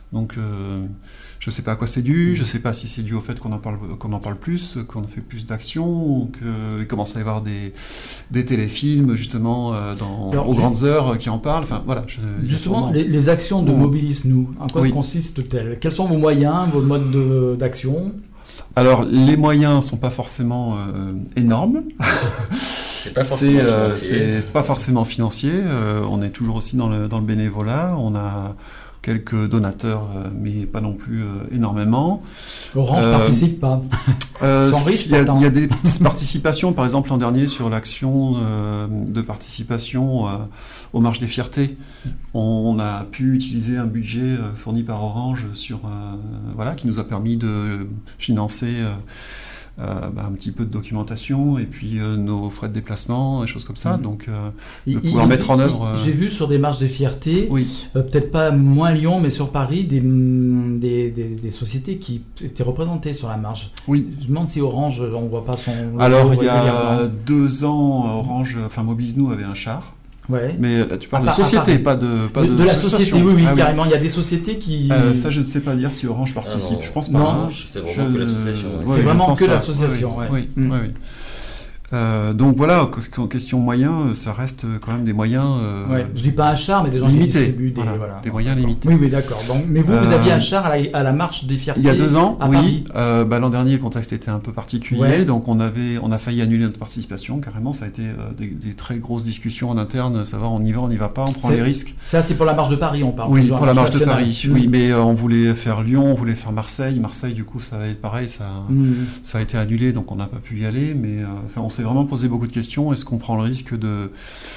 Donc euh, je ne sais pas à quoi c'est dû, je ne sais pas si c'est dû au fait qu'on en parle, qu'on en parle plus, qu'on fait plus d'actions, qu'il commence à y avoir des, des téléfilms justement euh, dans, Alors, aux je... grandes heures qui en parlent. Enfin, voilà, je, justement, les, les actions de on... Mobilis Nous, en quoi oui. consistent-elles? Quels sont vos moyens, vos modes de, d'action? Alors, les moyens ne sont pas forcément euh, énormes. C'est pas forcément c'est, euh, financier. C'est pas forcément financier. Euh, on est toujours aussi dans le, dans le bénévolat. On a quelques donateurs, euh, mais pas non plus euh, énormément. Orange euh, participe pas. Euh, il y, y a des participations, par exemple l'an dernier sur l'action euh, de participation euh, aux marches des fiertés. On, on a pu utiliser un budget euh, fourni par Orange sur, euh, voilà, qui nous a permis de financer euh, Euh, bah, un petit peu de documentation et puis euh, nos frais de déplacement, des choses comme ça, mmh. donc euh, de il, pouvoir il, mettre en œuvre... Euh... J'ai vu sur des marches des fiertés, oui. euh, peut-être pas moins Lyon, mais sur Paris, des, des, des, des sociétés qui étaient représentées sur la marche. Oui. Je me demande si Orange, on ne voit pas son... Alors, il y a deux ans, Orange, enfin Mobilis Nous avait un char. Ouais. Mais là, tu parles ah, de société, pas de pas de, de, de la société, oui, oui, ah, carrément. Oui. Il y a des sociétés qui. Euh, ça, je ne sais pas dire si Orange participe. Ah, je pense pas. Non, Orange, c'est vraiment je... que l'association. Ouais. C'est ouais, vraiment que pas. l'association. Oui, ouais. oui, mmh. oui, oui. Euh, donc voilà, en question moyens, ça reste quand même des moyens. Euh, ouais. Je dis pas un char, mais des gens limités. qui distribuent des, voilà, voilà. des moyens limités. Oui, oui, d'accord. Donc, mais vous, euh, vous aviez un char à la, à la marche des fiertés. Il y a deux ans, à oui. Paris. Euh, bah, l'an dernier, le contexte était un peu particulier, ouais. donc on avait, on a failli annuler notre participation. Carrément, ça a été euh, des, des très grosses discussions en interne, savoir on y va, on n'y va pas, on prend c'est, les risques. Ça, c'est pour la marche de Paris, on parle. Oui, pour la marche de Paris. Mmh. Oui, mais euh, on voulait faire Lyon, on voulait faire Marseille. Marseille, du coup, ça va être pareil, ça, mmh. ça a été annulé, donc on n'a pas pu y aller. Mais euh, enfin, on s'est vraiment posé beaucoup de questions. Est-ce qu'on prend le risque de,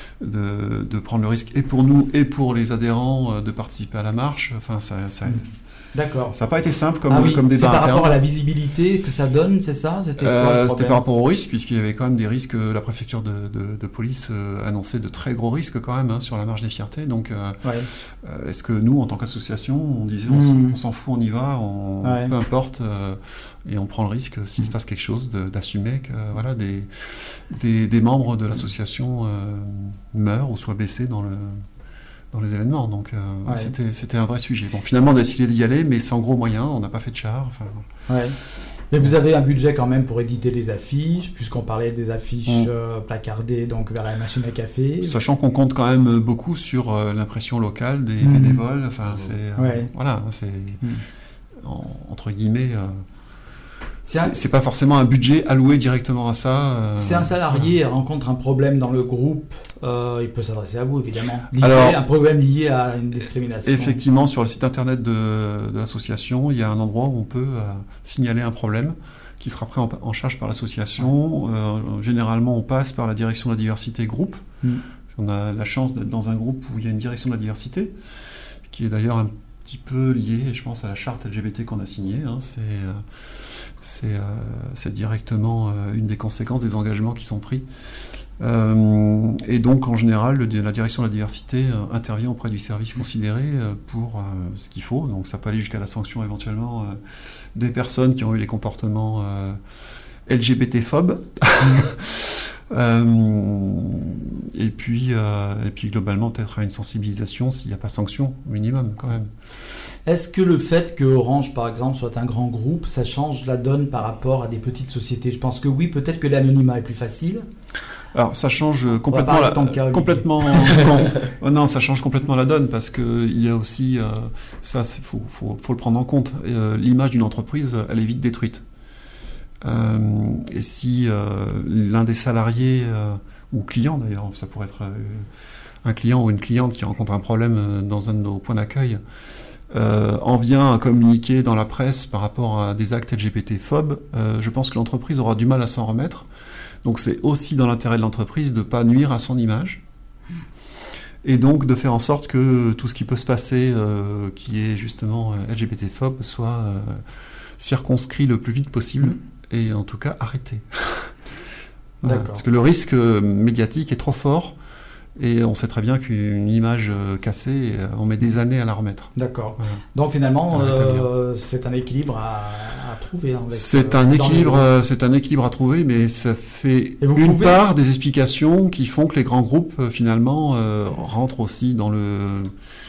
de, de prendre le risque et pour nous et pour les adhérents de participer à la marche? Enfin, ça, ça, D'accord. Ça n'a pas été simple comme, ah oui, comme débat interne. C'est par interne. rapport à la visibilité que ça donne, c'est ça? C'était, euh, c'était par rapport au risque, puisqu'il y avait quand même des risques. La préfecture de, de, de police euh, annonçait de très gros risques quand même hein, sur la marche des fiertés. Donc, euh, ouais. euh, est-ce que nous, en tant qu'association, on disait mmh. on, on s'en fout, on y va, on, ouais. peu importe, euh, et on prend le risque s'il se passe quelque chose de, d'assumer que euh, voilà, des, des, des membres de l'association euh, meurent ou soient blessés dans le dans les événements, donc euh, ouais. c'était, c'était un vrai sujet. Bon, finalement, on a décidé d'y aller, mais sans gros moyens, on n'a pas fait de char. Enfin... Ouais. Mais vous avez un budget quand même pour éditer des affiches, puisqu'on parlait des affiches mmh. euh, placardées donc vers la machine à café. Sachant qu'on compte quand même beaucoup sur euh, l'impression locale des mmh. bénévoles. Enfin, c'est euh, ouais. voilà, c'est mmh. en, entre guillemets. Euh, C'est, un... c'est pas forcément un budget alloué directement à ça. Euh... C'est un salarié voilà. rencontre un problème dans le groupe, euh, il peut s'adresser à vous évidemment. Lié, Alors, un problème lié à une discrimination. Effectivement, sur le site internet de, de l'association, il y a un endroit où on peut euh, signaler un problème qui sera pris en, en charge par l'association. Euh, généralement, on passe par la direction de la diversité groupe. Mm. On a la chance d'être dans un groupe où il y a une direction de la diversité, qui est d'ailleurs un petit peu liée, je pense, à la charte L G B T qu'on a signée. Hein. C'est... Euh, C'est, euh, c'est directement euh, une des conséquences des engagements qui sont pris. Euh, et donc, en général, le, la direction de la diversité euh, intervient auprès du service considéré euh, pour euh, ce qu'il faut. Donc, ça peut aller jusqu'à la sanction éventuellement euh, des personnes qui ont eu les comportements euh, L G B T-phobes. euh, et, puis, euh, et puis, globalement, peut-être à une sensibilisation s'il n'y a pas sanction, minimum quand même. Est-ce que le fait que Orange, par exemple, soit un grand groupe, ça change la donne par rapport à des petites sociétés? Je pense que oui, peut-être que l'anonymat est plus facile. Alors, ça change complètement la, cas, complètement, oh non, ça change complètement la donne parce que il y a aussi, euh, ça, il faut, faut, faut le prendre en compte. Euh, l'image d'une entreprise, elle est vite détruite. Euh, et si euh, l'un des salariés euh, ou clients d'ailleurs, ça pourrait être euh, un client ou une cliente qui rencontre un problème dans un de nos points d'accueil. Euh, en vient à communiquer dans la presse par rapport à des actes L G B T-phobes, euh, je pense que l'entreprise aura du mal à s'en remettre. Donc c'est aussi dans l'intérêt de l'entreprise de ne pas nuire à son image. Et donc de faire en sorte que tout ce qui peut se passer, euh, qui est justement L G B T-phobe, soit euh, circonscrit le plus vite possible, et en tout cas arrêté. Voilà. D'accord. Parce que le risque médiatique est trop fort. Et on sait très bien qu'une image cassée, on met des années à la remettre. D'accord. Voilà. Donc finalement, euh, c'est un équilibre à, à trouver. Avec, c'est, euh, un équilibre, les... c'est un équilibre à trouver, mais ça fait une pouvez... part des explications qui font que les grands groupes, finalement, euh, rentrent aussi dans le...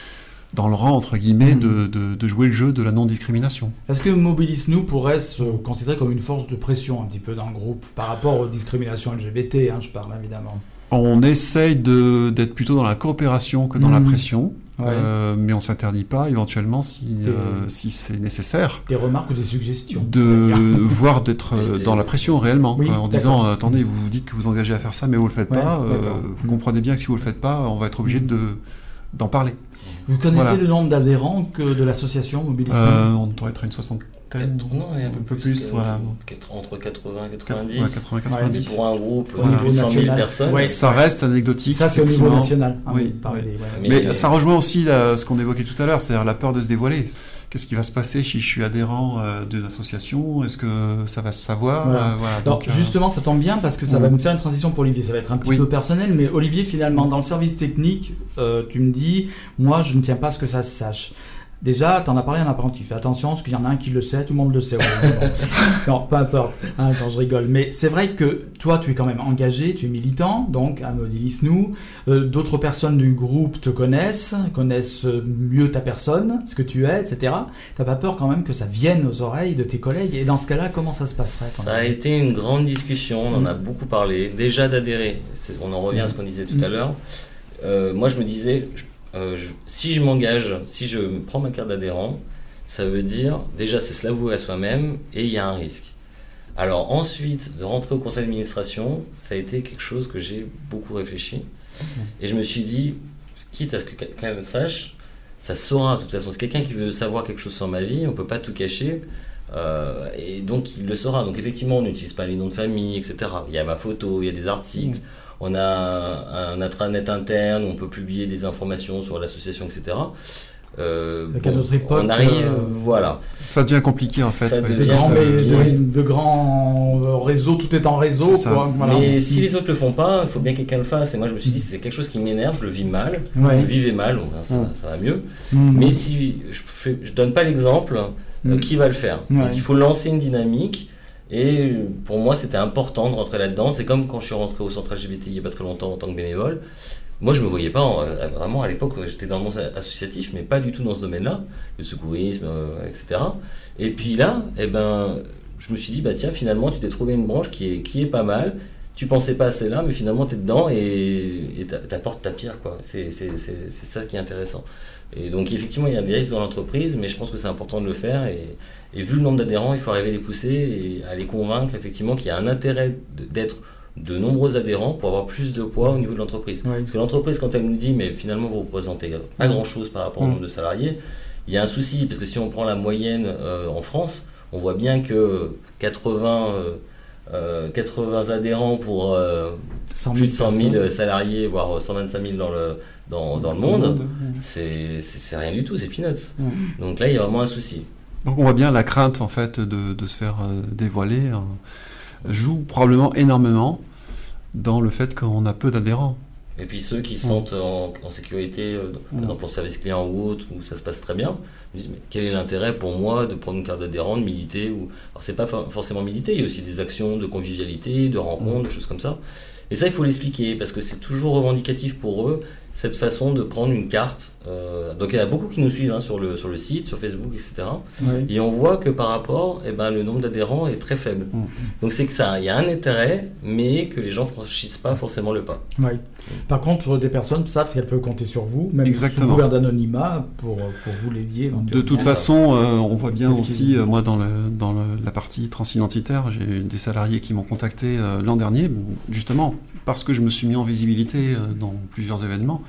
dans le rang, entre guillemets, Mmh. de, de, de jouer le jeu de la non-discrimination. Est-ce que Mobilis Nous pourrait se considérer comme une force de pression un petit peu dans le groupe par rapport aux discriminations L G B T, hein, je parle évidemment. On essaye de, d'être plutôt dans la coopération que dans Mmh. la pression, Ouais. euh, mais on ne s'interdit pas éventuellement, si, Des- euh, si c'est nécessaire, Des remarques ou des suggestions de voir d'être euh, Tester. dans la pression réellement, Oui, quoi, en d'accord. disant euh, attendez, vous vous dites que vous engagez à faire ça, mais vous le faites Ouais, pas. euh, d'accord. vous Mmh. comprenez bien que si vous le faites pas, on va être obligé Mmh. de d'en parler. Vous connaissez Voilà. le nombre d'adhérents que de l'association Mobilis Nous Euh, on doit être à une soixantaine, Non, il y a un peu plus, que- voilà. quatre- entre quatre-vingts et quatre- quatre-vingt-dix. ouais, quatre-vingts Ouais, Mais quatre-vingt-dix. pour un groupe Au de niveau plus de cent mille national. personnes, Ouais. Ça reste anecdotique. Ça, c'est au niveau effectivement. national. hein, Oui, vous parlez, ouais. ouais. Mais, Mais- ça rejoint aussi là, ce qu'on évoquait tout à l'heure, c'est-à-dire la peur de se dévoiler. Qu'est-ce qui va se passer si je suis adhérent euh, d'une association? Est-ce que ça va se savoir? Voilà. Euh, voilà, Alors, donc, euh, justement, ça tombe bien parce que ça Mm. va me faire une transition pour Olivier. Ça va être un petit Oui. peu personnel, mais Olivier, finalement, dans le service technique, euh, tu me dis, moi, je ne tiens pas à ce que ça se sache. Déjà, tu en as parlé à un apprenti. Fais attention, parce qu'il y en a un qui le sait, tout le monde le sait. Ouais, bon. Non, peu importe, hein, quand je rigole. Mais c'est vrai que toi, tu es quand même engagé, tu es militant, donc à Mobilis Nous. Euh, D'autres personnes du groupe te connaissent, connaissent mieux ta personne, ce que tu es, et cetera. T'as pas peur quand même que ça vienne aux oreilles de tes collègues? Et dans ce cas-là, comment ça se passerait quand Ça a même été une grande discussion, on en a beaucoup parlé. Déjà d'adhérer, c'est- on en revient à ce qu'on disait tout Mm. à l'heure. Euh, moi, je me disais, je- euh, je- si je m'engage, si je prends ma carte d'adhérent, ça veut dire, déjà, c'est se l'avouer à soi-même et il y a un risque. Alors ensuite, de rentrer au conseil d'administration, ça a été quelque chose que j'ai beaucoup réfléchi. Et je me suis dit, quitte à ce que quelqu'un le sache, ça se saura de toute façon. C'est quelqu'un qui veut savoir quelque chose sur ma vie, on ne peut pas tout cacher. Euh, et donc il le saura. Donc effectivement, on n'utilise pas les noms de famille, et cetera. Il y a ma photo, il y a des articles. Mmh. On a un, un intranet interne où on peut publier des informations sur l'association, et cetera. Euh, Donc, à notre époque, on arrive, euh, voilà. ça devient compliqué en fait. Ça ouais. de devient grands, ça, mais- ouais. de, de grands euh, réseaux, tout est en réseau. C'est ça. Quoi, voilà. Mais si les autres le font pas, il faut bien que quelqu'un le fasse. Et moi, je me suis dit, c'est quelque chose qui m'énerve, je le vis mal. Ouais. Je vivais mal, donc ça, Mm. ça va mieux. Mmh. Mais si je fais, je donne pas l'exemple, euh, Mm. qui va le faire? Ouais. Donc il faut lancer une dynamique. Et pour moi, c'était important de rentrer là-dedans. C'est comme quand je suis rentré au centre L G B T il n'y a pas très longtemps en tant que bénévole. Moi, je me voyais pas, en- vraiment à l'époque, j'étais dans le monde associatif, mais pas du tout dans ce domaine-là, le secourisme, euh, et cetera. Et puis là, eh ben, je me suis dit, bah tiens, finalement, tu t'es trouvé une branche qui est, qui est pas mal. Tu pensais pas à celle-là, mais finalement, tu es dedans et et t'a- t'apportes ta pierre, quoi. C'est, c'est, c'est, c'est ça qui est intéressant. Et donc, effectivement, il y a des risques dans l'entreprise, mais je pense que c'est important de le faire. Et, et vu le nombre d'adhérents, il faut arriver à les pousser et à les convaincre, effectivement, qu'il y a un intérêt de- d'être de nombreux adhérents pour avoir plus de poids au niveau de l'entreprise. Ouais. Parce que l'entreprise, quand elle nous dit, mais finalement, vous représentez pas grand-chose par rapport au Mm. nombre de salariés, il y a un souci, parce que si on prend la moyenne euh, en France, on voit bien que quatre-vingts, euh, euh, quatre-vingts adhérents pour euh, cent plus de cent mille personnes. salariés, voire cent vingt-cinq mille dans le, dans, dans le monde, c'est, c'est, c'est rien du tout, c'est peanuts. Mm. Donc là, il y a vraiment un souci. Donc on voit bien la crainte en fait de, de se faire euh, dévoiler euh, joue probablement énormément dans le fait qu'on a peu d'adhérents. Et puis ceux qui se sentent en, en sécurité, euh, par exemple pour le service client ou autre, où ça se passe très bien, ils disent mais quel est l'intérêt pour moi de prendre une carte d'adhérent, de militer ou... Alors c'est pas for- forcément militer, il y a aussi des actions de convivialité, de rencontres, de choses comme ça. Et ça il faut l'expliquer parce que c'est toujours revendicatif pour eux cette façon de prendre une carte. Euh, donc il y en a beaucoup qui nous suivent hein, sur, le, sur le site, sur Facebook, et cetera. Ouais. Et on voit que par rapport, eh ben, le nombre d'adhérents est très faible. Mm. Donc c'est que ça, il y a un intérêt, mais que les gens franchissent pas forcément le pas. Ouais. Par contre, des personnes savent qu'elles peuvent compter sur vous, même Exactement. sous couvert d'anonymat, pour, pour vous l'aider éventuellement. De toute C'est ça. façon, euh, on voit bien Qu'est-ce aussi, qu'il- euh, moi dans, le, dans le- la partie transidentitaire, j'ai eu des salariés qui m'ont contacté euh, l'an dernier, justement parce que je me suis mis en visibilité euh, dans plusieurs événements.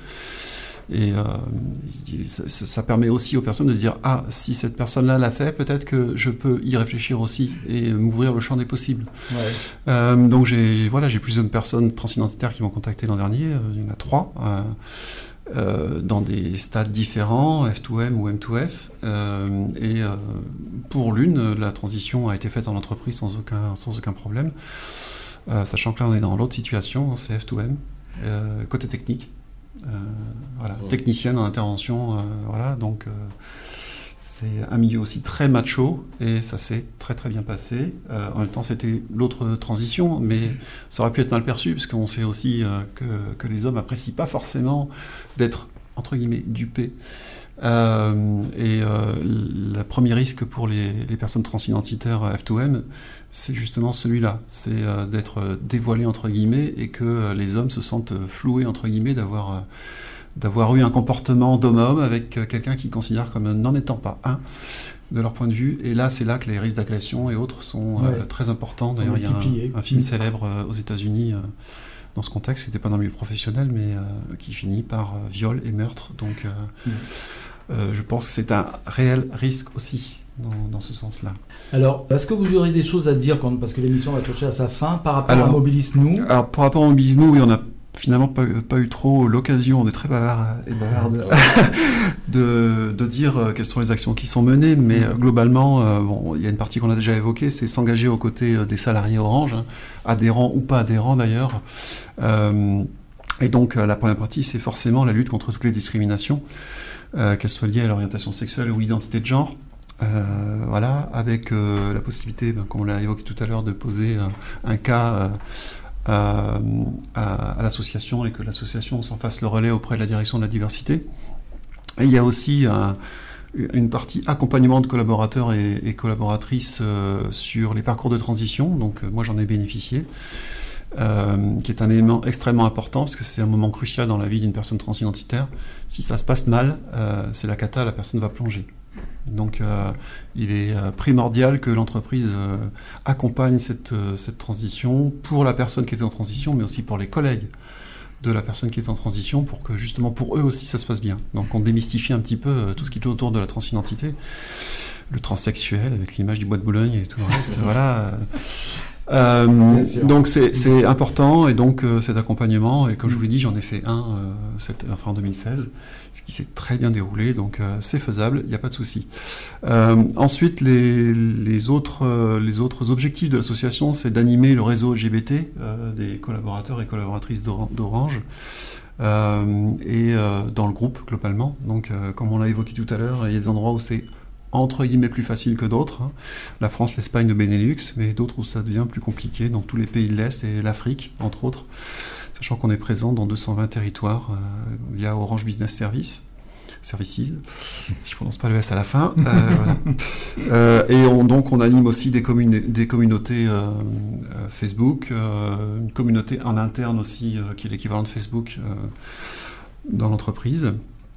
Et euh, ça, ça- ça permet aussi aux personnes de se dire « Ah, si cette personne-là l'a fait, peut-être que je peux y réfléchir aussi et m'ouvrir le champ des possibles. Ouais. » Euh, donc j'ai voilà, j'ai plusieurs personnes transidentitaires qui m'ont contacté l'an dernier, euh, il y en a trois, euh, euh, dans des stades différents, F deux M ou M deux F. Euh, et euh, pour l'une, la transition a été faite en entreprise sans aucun, sans aucun problème, euh, sachant que là on est dans l'autre situation, c'est F deux M, euh, côté technique. Euh, voilà, Ouais. technicienne en intervention, euh, voilà, donc euh, c'est un milieu aussi très macho et ça s'est très très bien passé. Euh, en même temps, c'était l'autre transition, mais ça aurait pu être mal perçu parce qu'on sait aussi euh, que, que les hommes apprécient pas forcément d'être entre guillemets dupés Euh, et euh, le premier risque pour les, les personnes transidentitaires F deux M, c'est justement celui-là, c'est euh, d'être dévoilé entre guillemets et que euh, les hommes se sentent floués entre guillemets d'avoir, euh, d'avoir eu un comportement d'homme-homme avec euh, quelqu'un qu'ils considèrent comme n'en étant pas un de leur point de vue. Et là, c'est là que les risques d'agression et autres sont euh, ouais. très importants. D'ailleurs, il y a un, un film mmh. célèbre euh, aux États-Unis euh, dans ce contexte, qui n'était pas dans le milieu professionnel, mais euh, qui finit par euh, viol et meurtre. Donc, euh, mmh. Euh, je pense que c'est un réel risque aussi dans, dans ce sens-là. Alors, est-ce que vous aurez des choses à dire, quand, parce que l'émission va toucher à sa fin, par rapport alors, à Mobilis-nous ? Alors, par rapport à Mobilis-nous, oui, on n'a finalement pas, pas eu trop l'occasion, on est très bavard et bavarde, de, de dire quelles sont les actions qui sont menées, mais mmh. globalement, euh, bon, il y a une partie qu'on a déjà évoquée, c'est s'engager aux côtés des salariés Orange, hein, adhérents ou pas adhérents d'ailleurs. Euh, et donc, la première partie, c'est forcément la lutte contre toutes les discriminations. Euh, qu'elles soient liées à l'orientation sexuelle ou l'identité de genre, euh, voilà, avec euh, la possibilité, ben, comme on l'a évoqué tout à l'heure, de poser un, un cas euh, à, à, à l'association et que l'association s'en fasse le relais auprès de la direction de la diversité. Et il y a aussi un, une partie accompagnement de collaborateurs et, et collaboratrices euh, sur les parcours de transition, donc euh, moi j'en ai bénéficié. Euh, qui est un élément extrêmement important parce que c'est un moment crucial dans la vie d'une personne transidentitaire. Si ça se passe mal, euh, c'est la cata, la personne va plonger. Donc euh, il est euh, primordial que l'entreprise euh, accompagne cette, euh, cette transition pour la personne qui est en transition, mais aussi pour les collègues de la personne qui est en transition, pour que justement pour eux aussi ça se passe bien. Donc on démystifie un petit peu euh, tout ce qui est autour de la transidentité, le transsexuel avec l'image du bois de Boulogne et tout le reste. Voilà. Euh, donc c'est, c'est important et donc euh, cet accompagnement, et comme je vous l'ai dit, j'en ai fait un euh, cette, enfin en deux mille seize, ce qui s'est très bien déroulé, donc euh, c'est faisable, il n'y a pas de souci. Euh, ensuite, les, les, autres, euh, les autres objectifs de l'association, c'est d'animer le réseau L G B T euh, des collaborateurs et collaboratrices d'Orange euh, et euh, dans le groupe globalement. Donc euh, comme on l'a évoqué tout à l'heure, il y a des endroits où c'est entre guillemets plus facile que d'autres, hein. La France, l'Espagne, le Benelux, mais d'autres où ça devient plus compliqué, donc tous les pays de l'Est et l'Afrique, entre autres, sachant qu'on est présent dans deux cent vingt territoires euh, via Orange Business Service, Services, si je prononce pas le S à la fin, euh, voilà. euh, et on, donc on anime aussi des, commune, des communautés euh, euh, Facebook, euh, une communauté en interne aussi, euh, qui est l'équivalent de Facebook euh, dans l'entreprise.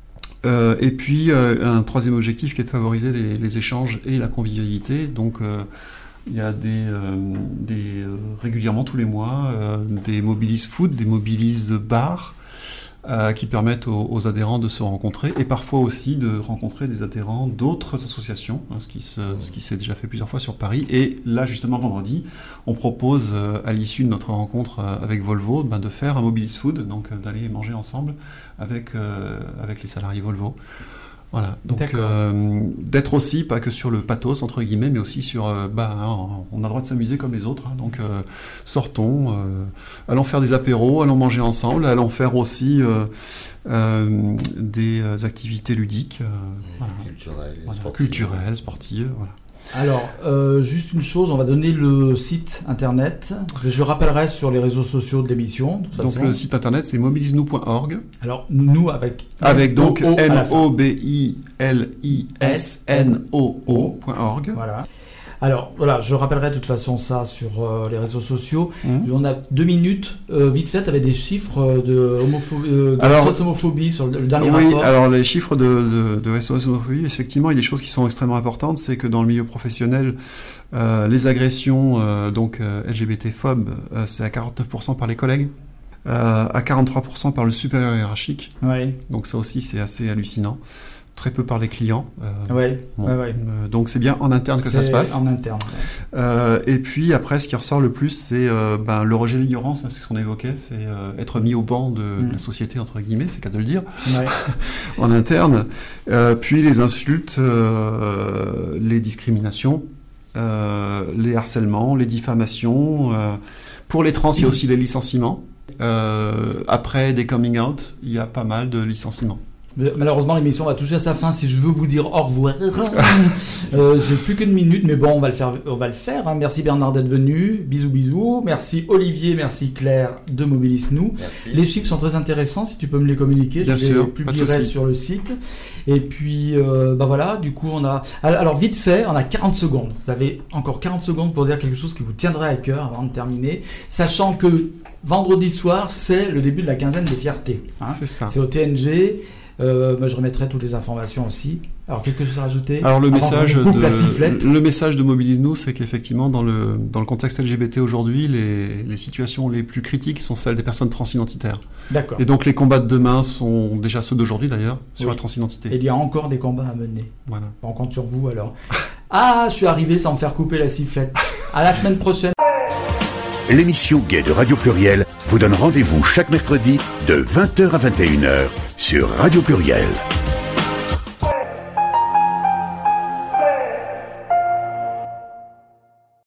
Euh, et puis euh, un troisième objectif qui est de favoriser les, les échanges et la convivialité. Donc euh, il y a des, euh, des euh, régulièrement tous les mois euh, des mobilis food, des mobilis bars euh, qui permettent aux, aux adhérents de se rencontrer et parfois aussi de rencontrer des adhérents d'autres associations, hein, ce qui se, ce qui s'est déjà fait plusieurs fois sur Paris. Et là justement vendredi, on propose euh, à l'issue de notre rencontre euh, avec Volvo, ben, de faire un mobilis food, donc euh, d'aller manger ensemble avec, euh, avec les salariés Volvo. Voilà, donc euh, d'être aussi, pas que sur le pathos, entre guillemets, mais aussi sur, euh, bah, hein, on a le droit de s'amuser comme les autres, hein, donc euh, sortons, euh, allons faire des apéros, allons manger ensemble, allons faire aussi euh, euh, des activités ludiques, euh, voilà. culturelles, voilà, sportives. culturelles, sportives, voilà. Alors, euh, juste une chose, on va donner le site internet. Je rappellerai sur les réseaux sociaux de l'émission. De donc façon. Le site internet, c'est mobilisnou point org. Alors, nous avec... Avec donc M O B I L I S N O O point org. Voilà. Alors, voilà, je rappellerai de toute façon ça sur euh, les réseaux sociaux. Mmh. On a deux minutes, euh, vite fait, avec des chiffres de, homophobie, euh, de alors, S O S homophobie sur le, le dernier oui, rapport. Oui, alors les chiffres de, de, de S O S homophobie, effectivement, il y a des choses qui sont extrêmement importantes. C'est que dans le milieu professionnel, euh, les agressions euh, donc euh, L G B T-phobes, euh, c'est à quarante-neuf pour cent par les collègues, euh, à quarante-trois pour cent par le supérieur hiérarchique. Oui. Donc ça aussi, c'est assez hallucinant. Très peu par les clients. Euh, ouais, bon, ouais, ouais. Euh, donc c'est bien en interne que c'est ça se passe. En interne. Ouais. Euh, et puis après, ce qui ressort le plus, c'est euh, ben, le rejet de l'ignorance, hein, c'est ce qu'on évoquait, c'est euh, être mis au banc de, mmh. de la société, entre guillemets, c'est qu'à de le dire, ouais. en interne. Euh, puis les insultes, euh, les discriminations, euh, les harcèlements, les diffamations. Euh, pour les trans, il y a aussi les licenciements. Euh, après des coming out, il y a pas mal de licenciements. Malheureusement, l'émission va toucher à sa fin. Si je veux vous dire au revoir, euh, j'ai plus qu'une minute, mais bon, on va le faire. On va le faire. Hein. Merci Bernard d'être venu. Bisous, bisous. Merci Olivier, merci Claire de Mobilis Nous. Merci. Les chiffres sont très intéressants. Si tu peux me les communiquer, Bien je sûr, les publierai sur le site. Et puis, euh, bah voilà. Du coup, on a. Alors vite fait, on a quarante secondes. Vous avez encore quarante secondes pour dire quelque chose qui vous tiendrait à cœur avant de terminer, sachant que vendredi soir, c'est le début de la quinzaine des fiertés. Hein. C'est ça. C'est au T N G. Euh, bah, je remettrai toutes les informations aussi. Alors, quelque chose à rajouter? Alors, le message, de, le message de Mobilis Nous, c'est qu'effectivement, dans le, dans le contexte L G B T aujourd'hui, les, les situations les plus critiques sont celles des personnes transidentitaires. D'accord. Et donc, les combats de demain sont déjà ceux d'aujourd'hui, d'ailleurs, sur oui. la transidentité. Et il y a encore des combats à mener. Voilà. On compte sur vous, alors. Ah, je suis arrivé sans me faire couper la sifflette. À la semaine prochaine. L'émission Gay de Radio Pluriel vous donne rendez-vous chaque mercredi de vingt heures à vingt et une heures sur Radio Pluriel.